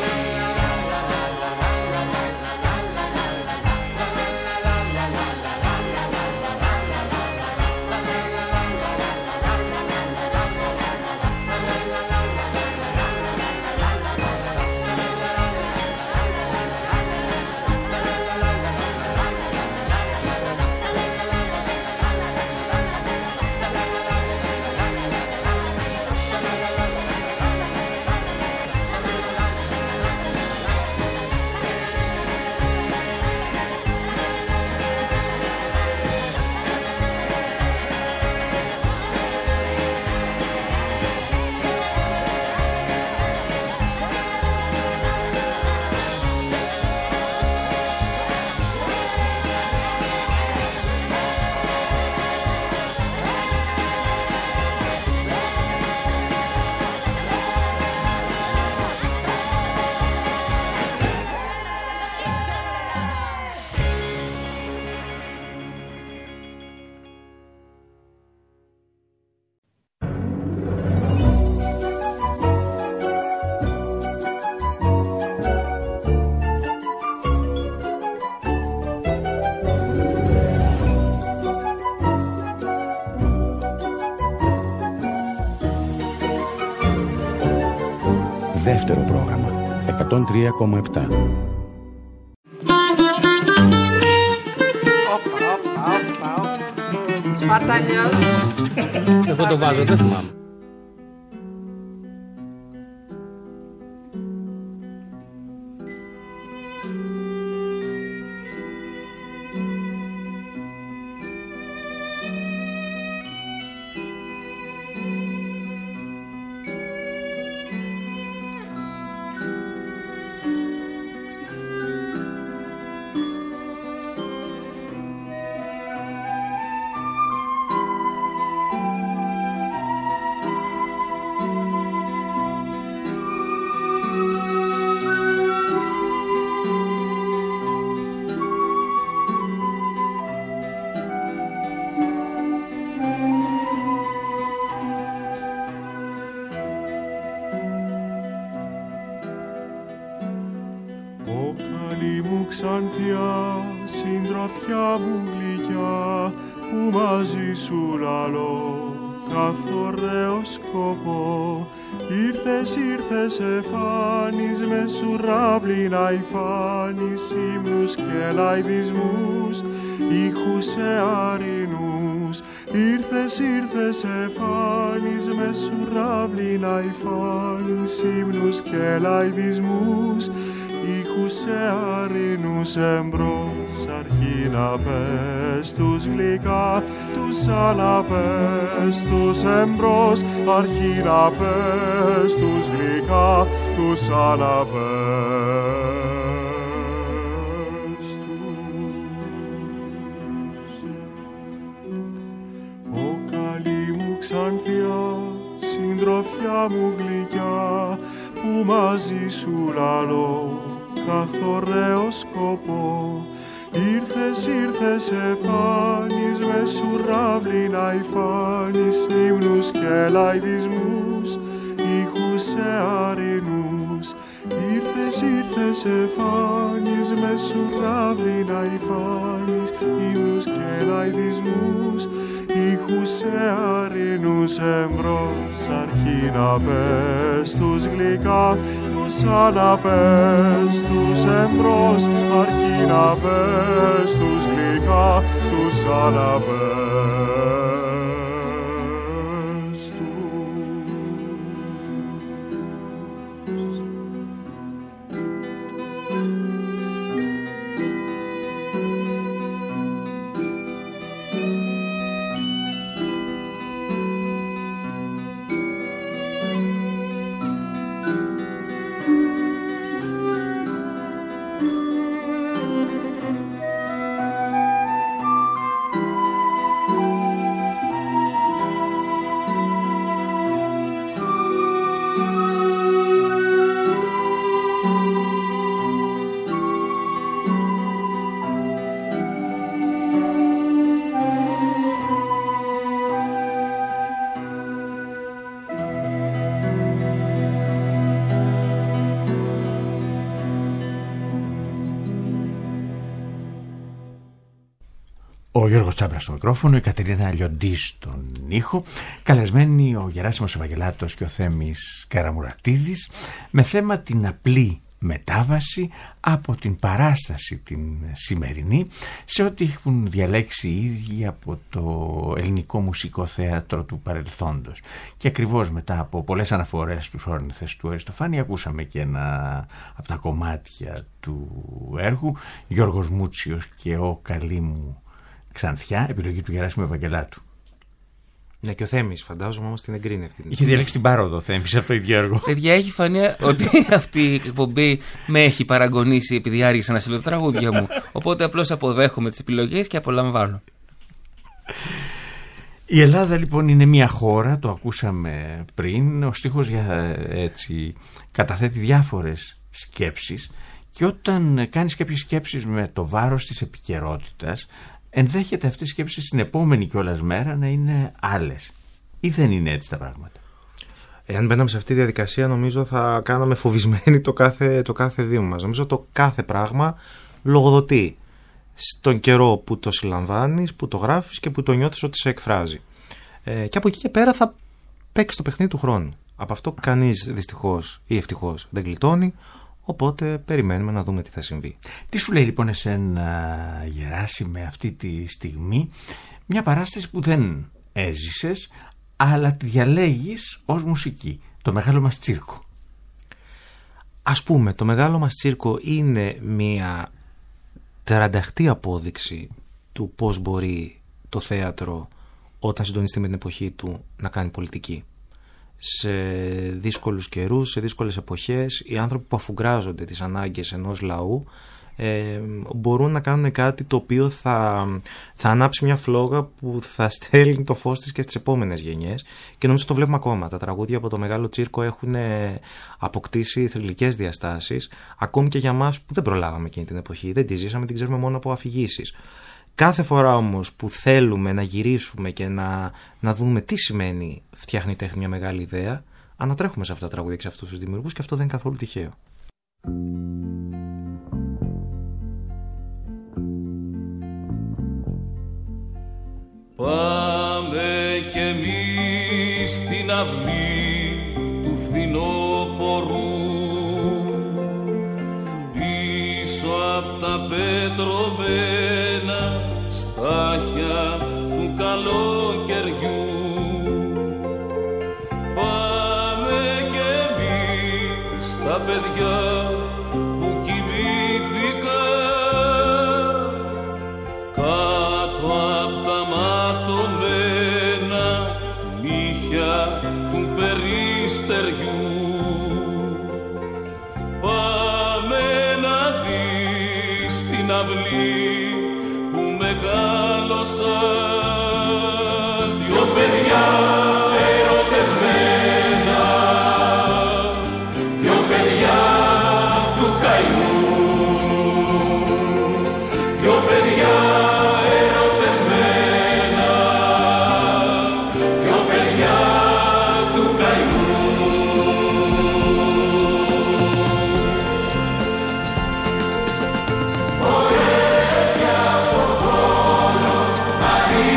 Δεύτερο πρόγραμμα 103,7. Σπαρταλιός. Εγώ το βάζω, δεν θυμάμαι. Ξανθιά, συντροφιά μου γλυκιά, που μαζί σου λαλώ καθ' ωραίο σκοπό. Ήρθες εφάνεις με σουράβλη να υφάνεις ύμνους και λαϊδισμούς, ήχους εαρινούς. Ήρθες εφάνεις με σουράβλη να υφάνεις ύμνους και λαϊδισμούς, ήχους εαρινούς εμπρός, αρχή να πες τους γλυκά, τους αναπες τους εμπρός, αρχή να πες τους γλυκά, τους αναπες τους. Ω καλή μου ξανθιά, συντροφιά μου γλυκιά, που μαζί σου λαλώ καθ' ωραίο σκοπό. Ήρθες εφάνεις με σουράβλη να υφάνεις ύμνους και λαϊδισμούς, ήχους εαρινούς. Ήρθες εφάνεις με σουράβλη να υφάνεις ύμνους και λαϊδισμούς, ήχους εαρινούς εμπρός, αρχή να πες τους γλυκά, τους αναπες τους εμπρός, αρχή να πες τους γλυκά, τους αναπες Ο Γιώργος Τσάμπρας στο μικρόφωνο, η Κατερίνα Λιοντή στον ήχο, καλεσμένοι ο Γεράσιμος Ευαγγελάτος και ο Θέμης Καραμουρατίδης, με θέμα την απλή μετάβαση από την παράσταση την σημερινή σε ό,τι έχουν διαλέξει οι ίδιοι από το ελληνικό μουσικό θέατρο του παρελθόντος. Και ακριβώς μετά από πολλές αναφορές στους όρνηθες του Αριστοφάνη ακούσαμε και ένα από τα κομμάτια του έργου, Γιώργος Μούτσιος και ο καλή μου Ξανθιά, επιλογή του Γεράσιμου Ευαγγελάτου. Ναι, και ο Θέμης, φαντάζομαι όμως την εγκρίνει αυτή. Είχε διαλέξει την πάροδο ο Θέμης από το ίδιο έργο. Παιδιά, έχει φανεί ότι αυτή η εκπομπή με έχει παραγωνίσει επειδή άργησα να στείλω τα τραγούδια μου. Οπότε απλώς αποδέχομαι τις επιλογές και απολαμβάνω. Η Ελλάδα λοιπόν είναι μια χώρα, το ακούσαμε πριν, ο στίχος έτσι καταθέτει διάφορες σκέψεις και όταν κάνεις κάποιες σκέψεις με το βάρος της επικαιρότητας, ενδέχεται αυτές οι σκέψεις στην επόμενη κιόλας μέρα να είναι άλλες. Ή δεν είναι έτσι τα πράγματα? Εάν μπαίναμε σε αυτή τη διαδικασία, νομίζω θα κάναμε φοβισμένοι το κάθε βήμα μας. Νομίζω το κάθε πράγμα λογοδοτεί στον καιρό που το συλλαμβάνεις, που το γράφεις και που το νιώθεις ότι σε εκφράζει. Και από εκεί και πέρα θα παίξει το παιχνίδι του χρόνου. Από αυτό κανείς δυστυχώς ή ευτυχώς δεν γλιτώνει. Οπότε περιμένουμε να δούμε τι θα συμβεί. Τι σου λέει λοιπόν εσένα, Γεράση, με αυτή τη στιγμή Μια παράσταση που δεν έζησες, αλλά τη διαλέγεις ως μουσική. Το Μεγάλο μας Τσίρκο. Ας πούμε, το Μεγάλο μας Τσίρκο είναι μια τερανταχτή απόδειξη του πώς μπορεί το θέατρο, όταν συντονιστεί με την εποχή του, να κάνει πολιτική. Σε δύσκολους καιρούς, σε δύσκολες εποχές, οι άνθρωποι που αφουγκράζονται τις ανάγκες ενός λαού μπορούν να κάνουν κάτι το οποίο θα ανάψει μια φλόγα που θα στέλνει το φως της και στις επόμενες γενιές, και νομίζω το βλέπουμε ακόμα. Τα τραγούδια από το Μεγάλο Τσίρκο έχουν αποκτήσει θρυλικές διαστάσεις, ακόμη και για μας που δεν προλάβαμε εκείνη την εποχή, δεν τη ζήσαμε, την ξέρουμε μόνο από αφηγήσεις. Κάθε φορά όμως που θέλουμε να γυρίσουμε και να δούμε τι σημαίνει φτιάχνει τέχνη μια μεγάλη ιδέα, ανατρέχουμε σε αυτά τα τραγούδια και σε αυτούς τους δημιουργούς, και αυτό δεν είναι καθόλου τυχαίο. Πάμε κι εμείς στην αυλή του φθινόπορου, πίσω απ' τα πετρωμένα στάχια του καλοκαιριού. Πάμε κι εμείς τα παιδιά που κοιμήθηκαν κάτω απ' τα ματωμένα νύχια του περιστεριού. Πάμε να δεις την αυλή που μεγάλωσαν δυο παιδιά ερωτευμένα, δυο παιδιά του καημού, δυο παιδιά ερωτευμένα, δυο παιδιά του καημού. Ωραίες για το χώρο, Μαρία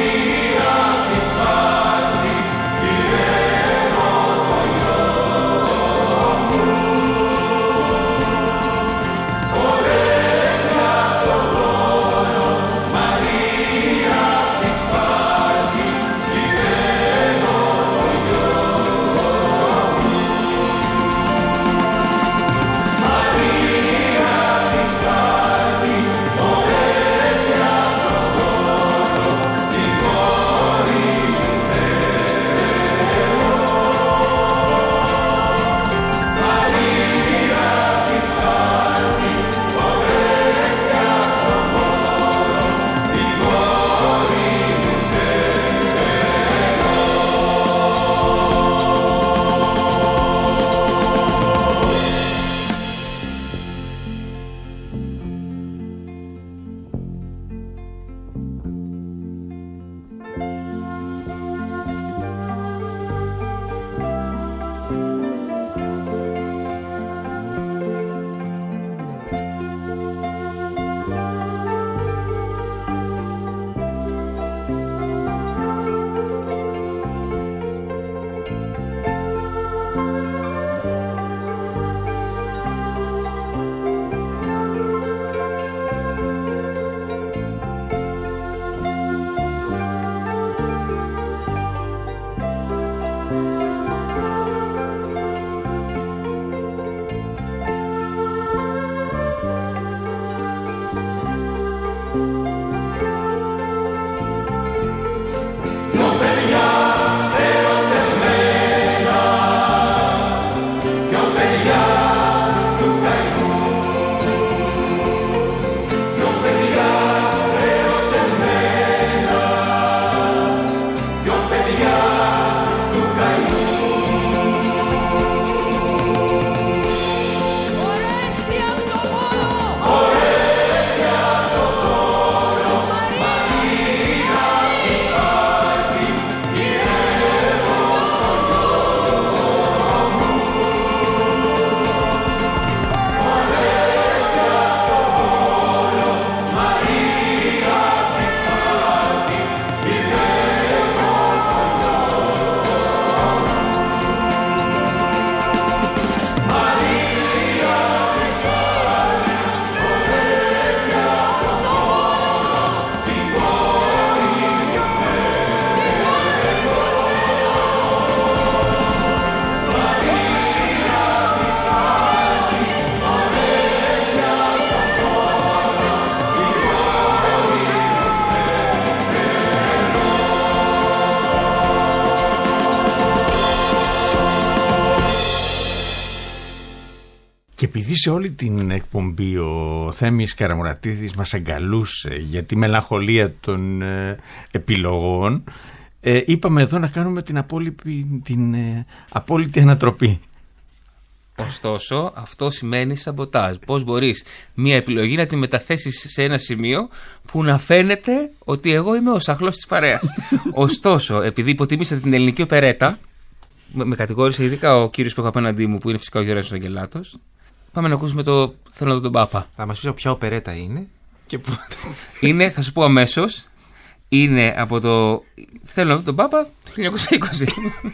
Και επειδή σε όλη την εκπομπή ο Θέμης Καραμουρατίδης μας αγκαλούσε για τη μελαγχολία των επιλογών, είπαμε εδώ να κάνουμε την απόλυτη ανατροπή. Ωστόσο, αυτό σημαίνει σαμποτάζ. Πώς μπορείς μια επιλογή να τη μεταθέσεις σε ένα σημείο που να φαίνεται ότι εγώ είμαι ο σαχλός της παρέας. Ωστόσο, επειδή υποτιμήσατε την ελληνική οπερέτα, με κατηγόρησε ειδικά ο κύριος που έχω απέναντί μου, που είναι φυσικά ο Γιώργος Αγγελάτος, πάμε να ακούσουμε το «Θέλω να δω τον Πάπα». Θα μας πεις ποια οπερέτα είναι και πότε. Είναι, θα σου πω αμέσως, είναι από το «Θέλω να δω τον Πάπα» του 1920.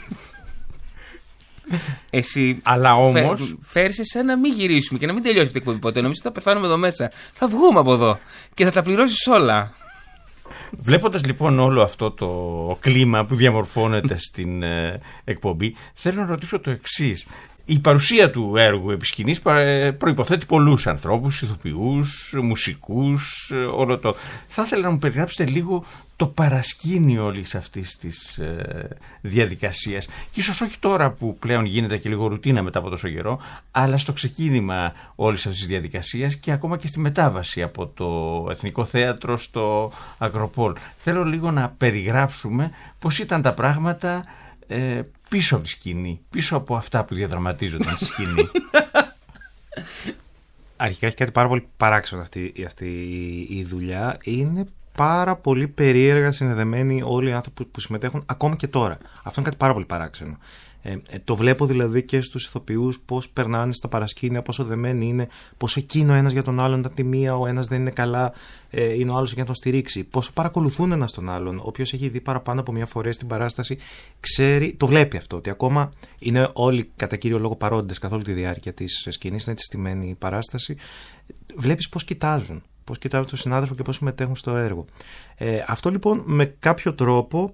Εσύ αλλά όμως φέρεσαι σαν να μην γυρίσουμε και να μην τελειώσει την εκπομπή ποτέ. Νομίζω ότι θα πεθάνουμε εδώ μέσα. Θα βγούμε από εδώ και θα τα πληρώσεις όλα. Βλέποντας λοιπόν όλο αυτό το κλίμα που διαμορφώνεται στην εκπομπή, θέλω να ρωτήσω το εξής. Η παρουσία του έργου επί σκηνής προϋποθέτει πολλούς ανθρώπους, ηθοποιούς, μουσικούς, όλο το. Θα ήθελα να μου περιγράψετε λίγο το παρασκήνιο όλης αυτής της διαδικασίας. Και ίσως όχι τώρα που πλέον γίνεται και λίγο ρουτίνα μετά από τόσο καιρό, αλλά στο ξεκίνημα όλης αυτής της διαδικασίας και ακόμα και στη μετάβαση από το Εθνικό Θέατρο στο Ακροπόλ. Θέλω λίγο να περιγράψουμε πώς ήταν τα πράγματα πίσω από τη σκηνή, πίσω από αυτά που διαδραματίζονταν στη σκηνή. Αρχικά έχει κάτι πάρα πολύ παράξενο αυτή η δουλειά. Είναι πάρα πολύ περίεργα συνδεδεμένοι όλοι οι άνθρωποι που συμμετέχουν ακόμα και τώρα. Αυτό είναι κάτι πάρα πολύ παράξενο. Το βλέπω δηλαδή και στους ηθοποιούς πώς περνάνε στα παρασκήνια, πόσο δεμένοι είναι, πόσο εκείνο ένας για τον άλλον τα τιμία, ο ένας δεν είναι καλά, είναι ο άλλος για να τον στηρίξει. Πόσο παρακολουθούν ένας τον άλλον. Όποιος έχει δει παραπάνω από μια φορά στην παράσταση ξέρει, το βλέπει αυτό, ότι ακόμα είναι όλοι κατά κύριο λόγο παρόντες καθ' όλη τη διάρκεια της σκηνής, είναι έτσι στημένη η παράσταση. Βλέπεις πώς κοιτάζουν. Πώς κοιτάζουν τον συνάδελφο και πώς συμμετέχουν στο έργο. Αυτό λοιπόν με κάποιο τρόπο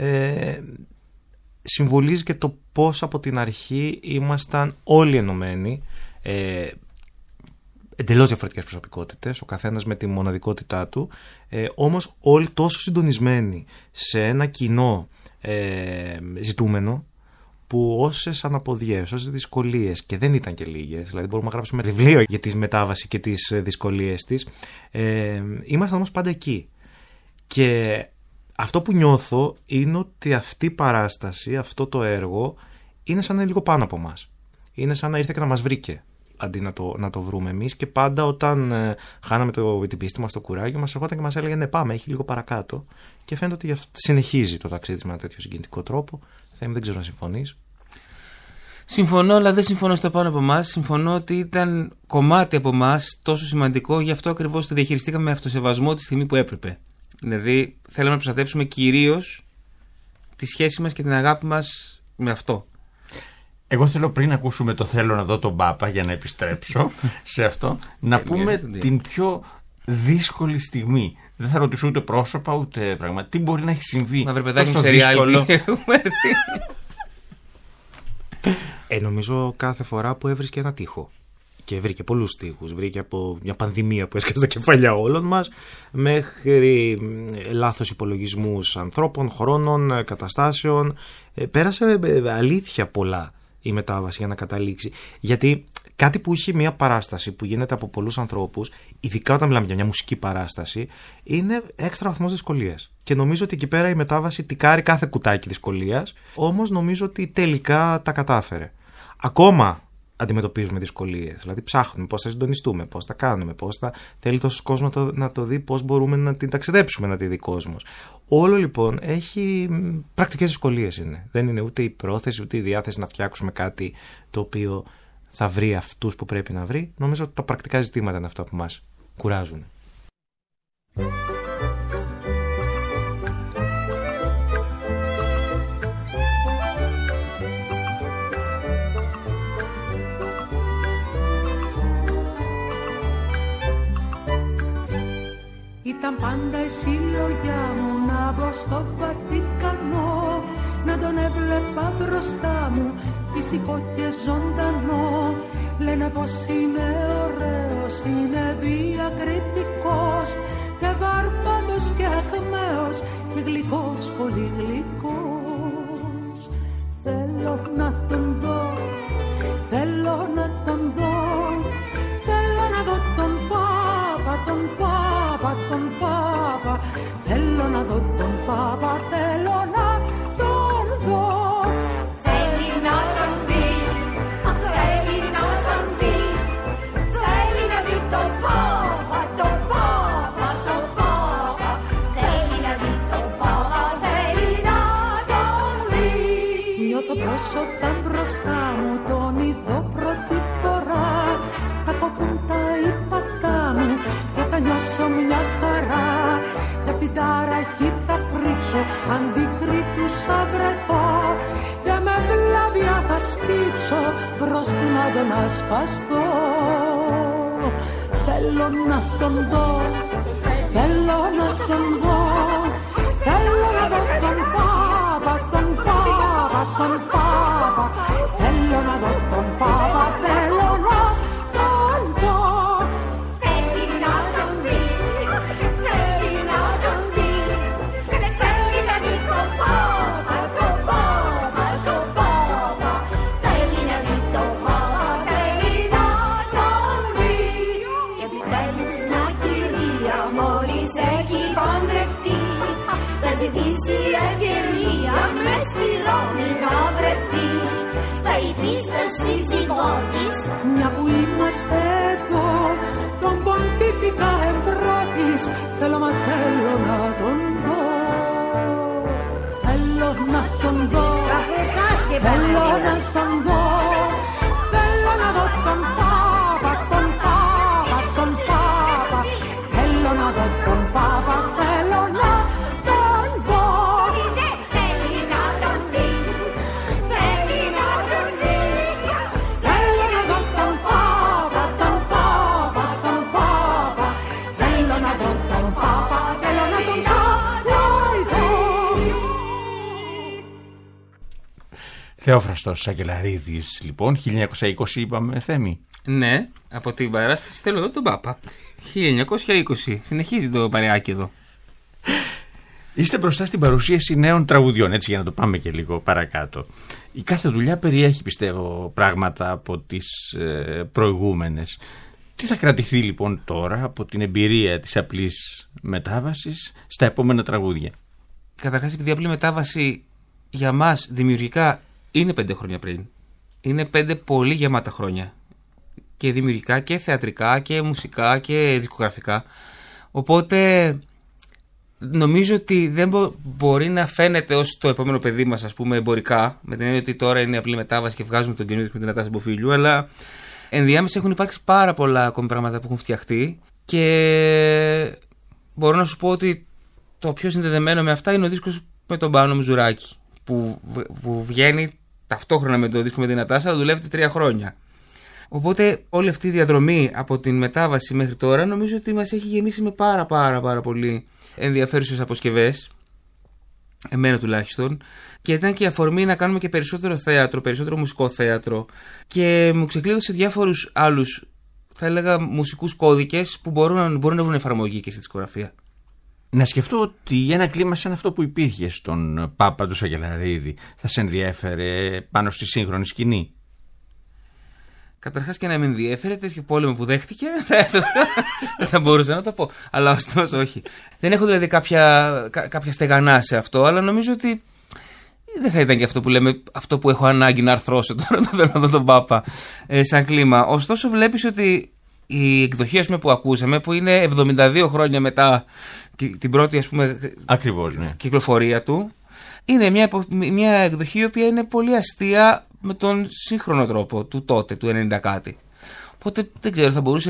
συμβολίζει και το πώς από την αρχή ήμασταν όλοι ενωμένοι, εντελώς διαφορετικές προσωπικότητες, ο καθένας με τη μοναδικότητά του, όμως όλοι τόσο συντονισμένοι σε ένα κοινό ζητούμενο, που όσες αναποδιές, όσες δυσκολίες, και δεν ήταν και λίγες, δηλαδή μπορούμε να γράψουμε βιβλίο για τη μετάβαση και τις δυσκολίες της, ήμασταν όμως πάντα εκεί. Και αυτό που νιώθω είναι ότι αυτή η παράσταση, αυτό το έργο, είναι σαν να είναι λίγο πάνω από μας. Είναι σαν να ήρθε και να μας βρήκε, αντί να το βρούμε εμείς. Και πάντα όταν χάναμε την πίστη μας, το κουράγιο μας, ερχόταν και μας έλεγε ναι, πάμε, έχει λίγο παρακάτω. Και φαίνεται ότι συνεχίζει το ταξίδι με ένα τέτοιο συγκινητικό τρόπο. Δεν ξέρω να συμφωνείς. Συμφωνώ, αλλά δεν συμφωνώ στο πάνω από εμάς. Συμφωνώ ότι ήταν κομμάτι από εμάς τόσο σημαντικό, γι' αυτό ακριβώς το διαχειριστήκαμε με αυτοσεβασμό τη στιγμή που έπρεπε. Δηλαδή, θέλαμε να προστατεύσουμε κυρίως τη σχέση μας και την αγάπη μας με αυτό. Εγώ θέλω πριν ακούσουμε το «Θέλω να δω τον Πάπα», για να επιστρέψω σε αυτό, να πούμε την πιο δύσκολη στιγμή. Δεν θα ρωτήσω ούτε πρόσωπα ούτε πράγμα. Τι μπορεί να έχει συμβεί. Μα βρε παιδάκι μου, σε reality. Νομίζω κάθε φορά που έβρισκε ένα τοίχο. Και βρήκε πολλούς τοίχους. Βρήκε από μια πανδημία που έσκασε τα κεφάλια όλων μας, μέχρι λάθος υπολογισμούς ανθρώπων, χρόνων, καταστάσεων. Πέρασε αλήθεια πολλά η μετάβαση για να καταλήξει. Γιατί κάτι που είχε μια παράσταση που γίνεται από πολλούς ανθρώπους, ειδικά όταν μιλάμε για μια μουσική παράσταση, είναι έξτρα βαθμός δυσκολίας. Και νομίζω ότι εκεί πέρα η μετάβαση τικάρει κάθε κουτάκι δυσκολίας, όμως νομίζω ότι τελικά τα κατάφερε. Ακόμα αντιμετωπίζουμε δυσκολίες, δηλαδή ψάχνουμε πώς θα συντονιστούμε, πώς θα κάνουμε, πώς θα θέλει τόσο κόσμο να το δει, πώς μπορούμε να την ταξιδέψουμε να τη δει κόσμος. Όλο λοιπόν έχει πρακτικές δυσκολίες είναι. Δεν είναι ούτε η πρόθεση ούτε η διάθεση να φτιάξουμε κάτι το οποίο θα βρει αυτούς που πρέπει να βρει. Νομίζω ότι τα πρακτικά ζητήματα είναι αυτά που μας κουράζουν. Ήταν πάντα η συλλογιά μου να μπω στο Βατικανό, να τον έβλεπα μπροστά μου φυσικό και ζωντανό. Λένε πως είναι ωραίος, είναι διακριτικός και βάρπατος και ακμαίος και γλυκός, πολύ γλυκός. Θέλω να τον δω, θέλω να τον δω, νιώθω πως όταν μπροστά μου τον είδω πρώτη φορά θα κοπούν τα ύπατά μου και θα νιώσω μια χαρά. Και απ' την ταραχή θα φρίξω, αντικρίτους θα βρεθώ και με βλάβια θα σκύψω προς του να τον ασπαστώ. Θέλω να τον δω, θέλω να τον δω, θέλω να δω τον Πάπα, τον Πάπα, τον Πάπα. Θέλω να δω τον Πάπα, θέλω να τον δω. Θέλει να τον δει, θέλει να τον δει, θέλει να δει τον Πάπα, τον Πάπα, τον Πάπα. Θέλει να δει τον Πάπα, θέλει να τον δει. Και επιτέλους μια κυρία μόλις έχει παντρευτεί θα ζητήσει ευκαιρία μες στη Ρώμη να βρεθεί. Θα πει στον σύζυγό της, μια που είμαστε εδώ, τον ποντίφικα εμπράτης, θέλω μα θέλω να τον δω. Θέλω να τον δω, θέλω να τον δω, θέλω να δω τον Πάπα, τον Πάπα, τον Πάπα. Θέλω να δω τον Πάπα, θέλω να τον δω. θέλει να τον δει, θέλει να τον δει. Θέλω να δω τον Πάπα, τον Πάπα, τον Πάπα. Θέλω να δω τον Πάπα, θέλω να τον ξαναδώ. Θεόφραστος Σακελαρίδης, λοιπόν, 1920 είπαμε, Θέμη. Ναι, από την παράσταση θέλω εδώ τον Πάπα. 1920. Συνεχίζει το παρεάκι εδώ. Είστε μπροστά στην παρουσίαση νέων τραγουδιών, έτσι για να το πάμε και λίγο παρακάτω. Η κάθε δουλειά περιέχει, πιστεύω, πράγματα από τις προηγούμενες. Τι θα κρατηθεί λοιπόν τώρα από την εμπειρία της απλής μετάβασης στα επόμενα τραγούδια? Καταρχάς, επειδή η απλή μετάβαση για μας δημιουργικά είναι 5 χρόνια πριν. Είναι 5 πολύ γεμάτα χρόνια. Και δημιουργικά και θεατρικά και μουσικά και δισκογραφικά. Οπότε νομίζω ότι δεν μπορεί να φαίνεται ως το επόμενο παιδί μας, ας πούμε, εμπορικά, με την έννοια ότι τώρα είναι απλή μετάβαση και βγάζουμε τον καινούριο με την Νατάσα Μποφίλιου, αλλά ενδιάμεσα έχουν υπάρξει πάρα πολλά ακόμη πράγματα που έχουν φτιαχτεί και μπορώ να σου πω ότι το πιο συνδεδεμένο με αυτά είναι ο δίσκος με τον Πάνο Μουζουράκη, που βγαίνει ταυτόχρονα με το δίσκο με την Νατάσα, αλλά δουλεύεται 3 χρόνια. Οπότε όλη αυτή η διαδρομή από την μετάβαση μέχρι τώρα νομίζω ότι μας έχει γεμίσει με πάρα πολύ ενδιαφέρουσες αποσκευές, εμένα τουλάχιστον, και ήταν και η αφορμή να κάνουμε και περισσότερο θέατρο, περισσότερο μουσικό θέατρο, και μου ξεκλείδωσε διάφορους άλλους, θα έλεγα, μουσικούς κώδικες που μπορούν να βρουν εφαρμογή και στη δισκογραφία. Να σκεφτώ ότι ένα κλίμα σαν αυτό που υπήρχε στον Πάπα του Σακελαρίδη θα σε ενδιέφερε πάνω στη σύγχρονη σκηνή. Καταρχάς, και να με ενδιέφερε τέτοιο πόλεμο που δέχτηκε, δεν θα μπορούσα να το πω. Αλλά ωστόσο όχι. Δεν έχω δηλαδή κάποια στεγανά σε αυτό, αλλά νομίζω ότι δεν θα ήταν και αυτό που λέμε, αυτό που έχω ανάγκη να αρθρώσω τώρα, το θέλω να δω τον Πάπα σαν κλίμα. Ωστόσο, βλέπεις ότι η εκδοχή, ας πούμε, που ακούσαμε, που είναι 72 χρόνια μετά την πρώτη, ας πούμε, ακριβώς, ναι, κυκλοφορία του, είναι μια εκδοχή η οποία είναι πολύ αστεία με τον σύγχρονο τρόπο του τότε, του 90 κάτι. Οπότε δεν ξέρω, θα μπορούσε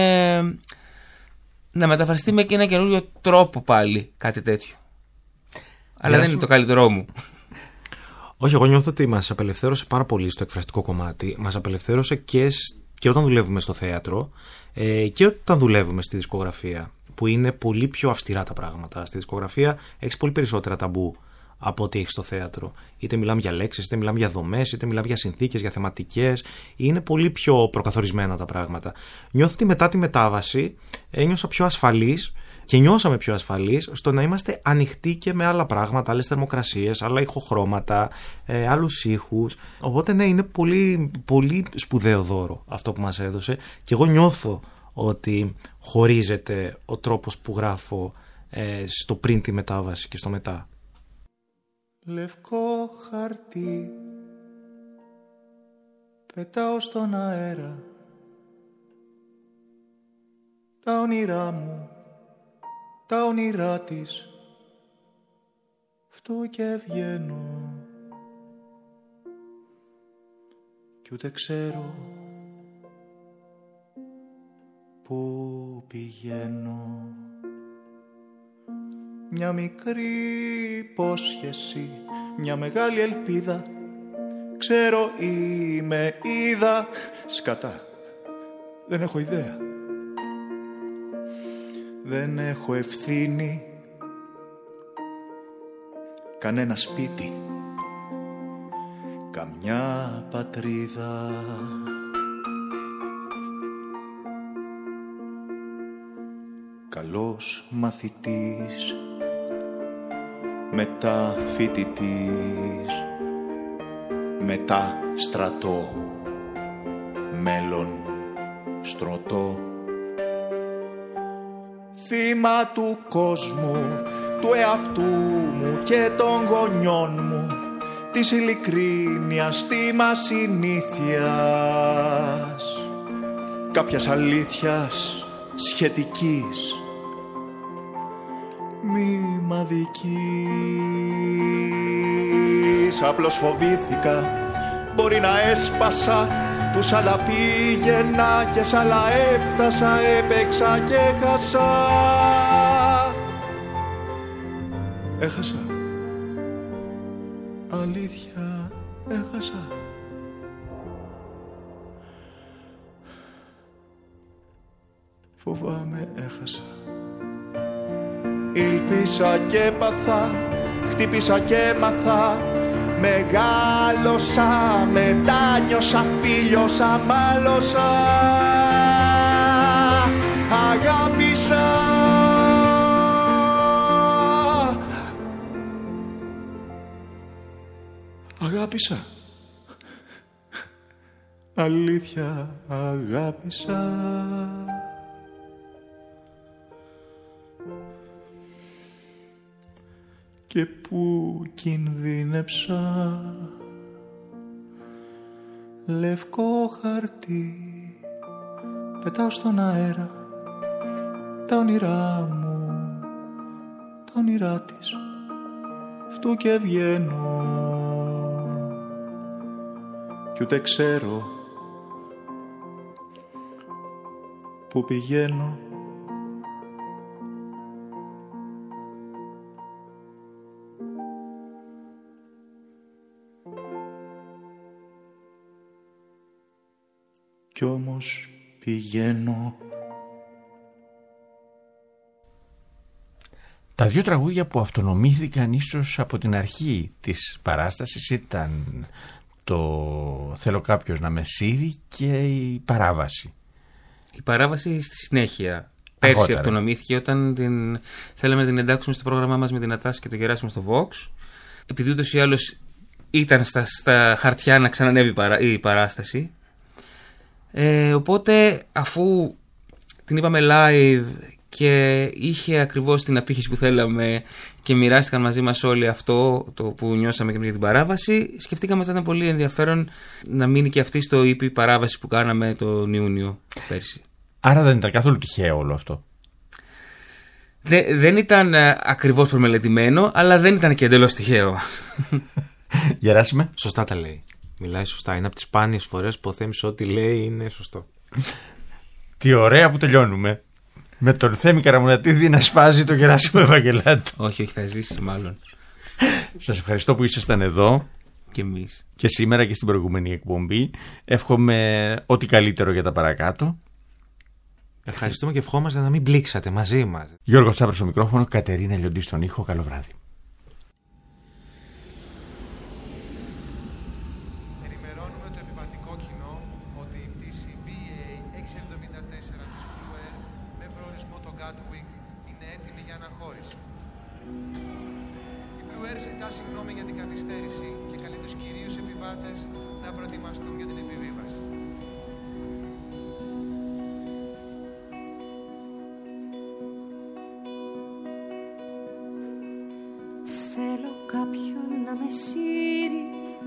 να μεταφραστεί με και ένα καινούριο τρόπο πάλι, κάτι τέτοιο. Αλλά δεν είναι το καλύτερό μου. Όχι, εγώ νιώθω ότι μας απελευθέρωσε πάρα πολύ στο εκφραστικό κομμάτι. Μας απελευθέρωσε και όταν δουλεύουμε στο θέατρο και όταν δουλεύουμε στη δισκογραφία, που είναι πολύ πιο αυστηρά τα πράγματα. Στη δισκογραφία έχεις πολύ περισσότερα ταμπού από ό,τι έχεις στο θέατρο. Είτε μιλάμε για λέξεις, είτε μιλάμε για δομές, είτε μιλάμε για συνθήκες, για θεματικές. Είναι πολύ πιο προκαθορισμένα τα πράγματα. Νιώθω ότι μετά τη μετάβαση ένιωσα πιο ασφαλής και νιώσαμε πιο ασφαλείς στο να είμαστε ανοιχτοί και με άλλα πράγματα, άλλες θερμοκρασίες, άλλα ηχοχρώματα, άλλους ήχους. Οπότε ναι, είναι πολύ, πολύ σπουδαίο δώρο αυτό που μας έδωσε, και εγώ νιώθω ότι χωρίζεται ο τρόπος που γράφω στο πριν τη μετάβαση και στο μετά. Λευκό χαρτί πετάω στον αέρα τα όνειρά μου, τα όνειρά της, φτού και βγαίνω κι ούτε ξέρω πού πηγαίνω. Μια μικρή υπόσχεση, μια μεγάλη ελπίδα, ξέρω είμαι, είδα σκατά. Δεν έχω ιδέα. Δεν έχω ευθύνη, κανένα σπίτι, καμιά πατρίδα. Καλός μαθητής, μετά φοιτητής, μετά στρατό, μέλλον στρωτό. Θύμα του κόσμου, του εαυτού μου και των γονιών μου, της ειλικρίνειας, θύμα συνήθειας, κάποιας αλήθειας σχετικής, μη μ' αδικείς. Απλώς φοβήθηκα, μπορεί να έσπασα, που σ' άλλα πήγαινα και σ' άλλα έφτασα, έπαιξα και έχασα. Έχασα, αλήθεια έχασα. Φοβάμαι έχασα. Ήλπισα και παθά, χτύπησα και μαθά, μεγάλωσα, μετάνιωσα, φίλιωσα, μάλωσα. Αγάπησα. Αγάπησα. Αλήθεια αγάπησα. Και που κινδύνεψα, λευκό χαρτί πετάω στον αέρα, τα όνειρά μου, τα όνειρά της, αυτού και βγαίνω κι ούτε ξέρω που πηγαίνω. Κι όμως πηγαίνω. Τα δύο τραγούδια που αυτονομήθηκαν ίσως από την αρχή της παράστασης ήταν το «Θέλω κάποιος να με σύρει» και η «Παράβαση». Η «Παράβαση» στη συνέχεια. Πέρσι αυτονομήθηκε όταν θέλαμε να την εντάξουμε στο πρόγραμμά μας με την Ατάση και το Γεράσιμο στο Vox. Επειδή ούτως ή άλλως ήταν στα χαρτιά να ξανανεύει η παράσταση. Οπότε αφού την είπαμε live και είχε ακριβώς την απήχηση που θέλαμε και μοιράστηκαν μαζί μας όλοι αυτό το που νιώσαμε και για την παράβαση, σκεφτήκαμε ότι ήταν πολύ ενδιαφέρον να μείνει και αυτή στο EP παράβαση που κάναμε τον Ιούνιο πέρσι. Άρα δεν ήταν καθόλου τυχαίο όλο αυτό? Δεν ήταν ακριβώς προμελετημένο, αλλά δεν ήταν και εντελώς τυχαίο. Γεράσιμε. Σωστά τα λέει. Μιλάει σωστά. Είναι από τις σπάνιες φορές που ο Θέμης ό,τι λέει είναι σωστό. Τι ωραία που τελειώνουμε. Με τον Θέμη Καραμονατίδη να σφάζει το Γεράσιμο Ευαγγελάτο. Όχι, θα ζήσει μάλλον. Σας ευχαριστώ που ήσασταν εδώ. Και εμείς. Και σήμερα και στην προηγούμενη εκπομπή. Εύχομαι ό,τι καλύτερο για τα παρακάτω. Ευχαριστούμε και ευχόμαστε να μην μπλήξατε μαζί μας. Γιώργος Τσάπρος στο μικρόφωνο, Κατερίνα Λιοντή στον ήχο. Καλό βράδυ. Ενημερώνουμε το επιβατικό κοινό ότι η πτήση BA674 της Blue Air με προορισμό το Gatwick είναι έτοιμη για αναχώρηση. Η Blue Air ζητά συγγνώμη για την καθυστέρηση και καλεί τους κυρίους επιβάτες να προετοιμαστούν για την επιβίβαση. Θέλω κάποιον να με σύρει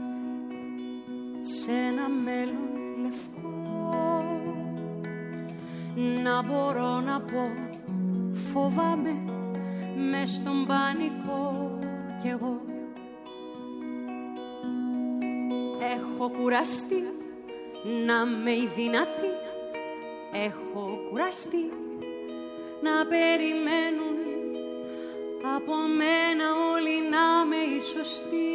σε ένα μέλλον λευκό, να μπορώ να πω φοβάμαι μες στον πανικό κι εγώ. Έχω κουραστεί να είμαι η δυνατή. Έχω κουραστεί να περιμένουν από μένα όλοι να είμαι η σωστή.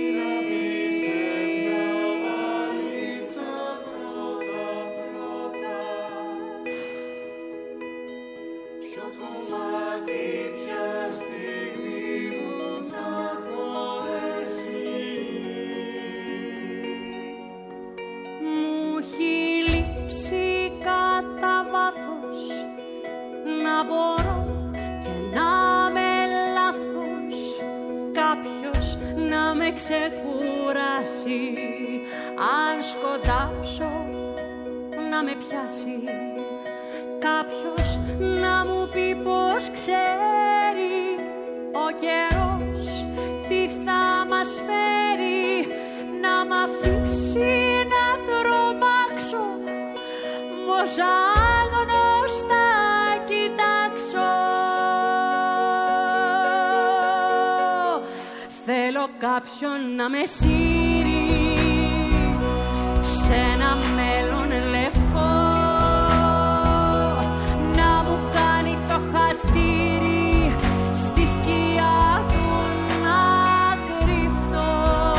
Να μπορώ και να με λάθος, κάποιος να με ξεκουράσει. Αν σκοντάψω να με πιάσει, κάποιος να μου πει πως ξέρει ο καιρός τι θα μας φέρει. Να μ' αφήσει να τρομάξω, πως άγνωστα κοιτάξω. Θέλω κάποιον να με σύρει σε ένα μέλλον λευκό, να μου κάνει το χατήρι στη σκιά του να κρυφτώ.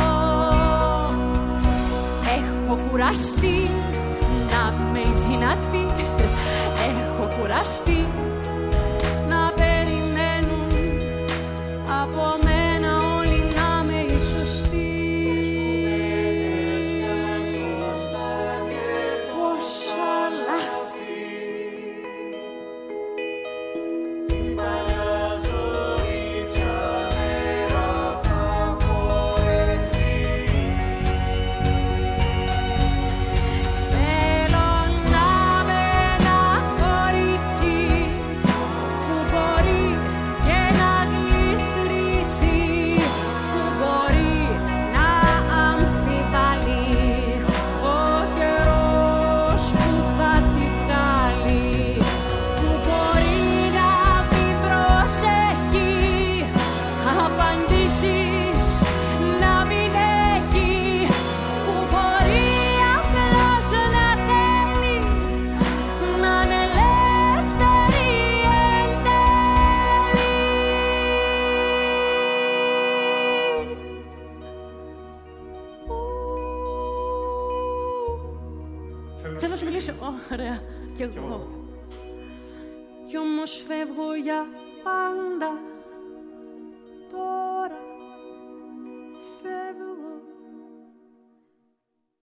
Έχω κουραστεί να είμαι η δυνατή. Έχω κουραστεί να περιμένουν από μένα όλοι να με η σωστή. Πόσα λάθη η παλιά ζωή πια νερά θα φορέσει. Θέλω να με ένα κορίτσι που μπορεί και να γλιστρήσει, που μπορεί να αμφιβάλλει ο καιρός που θα τη βγάλει, που μπορεί να μην προσέχει απαντήσεις να μην έχει, που μπορεί απλώς να θέλει να είναι ελεύθερη εν τέλει. Θέλω να σου μιλήσω. Ωραία. Κι εγώ. Κι όμως φεύγω για πάντα.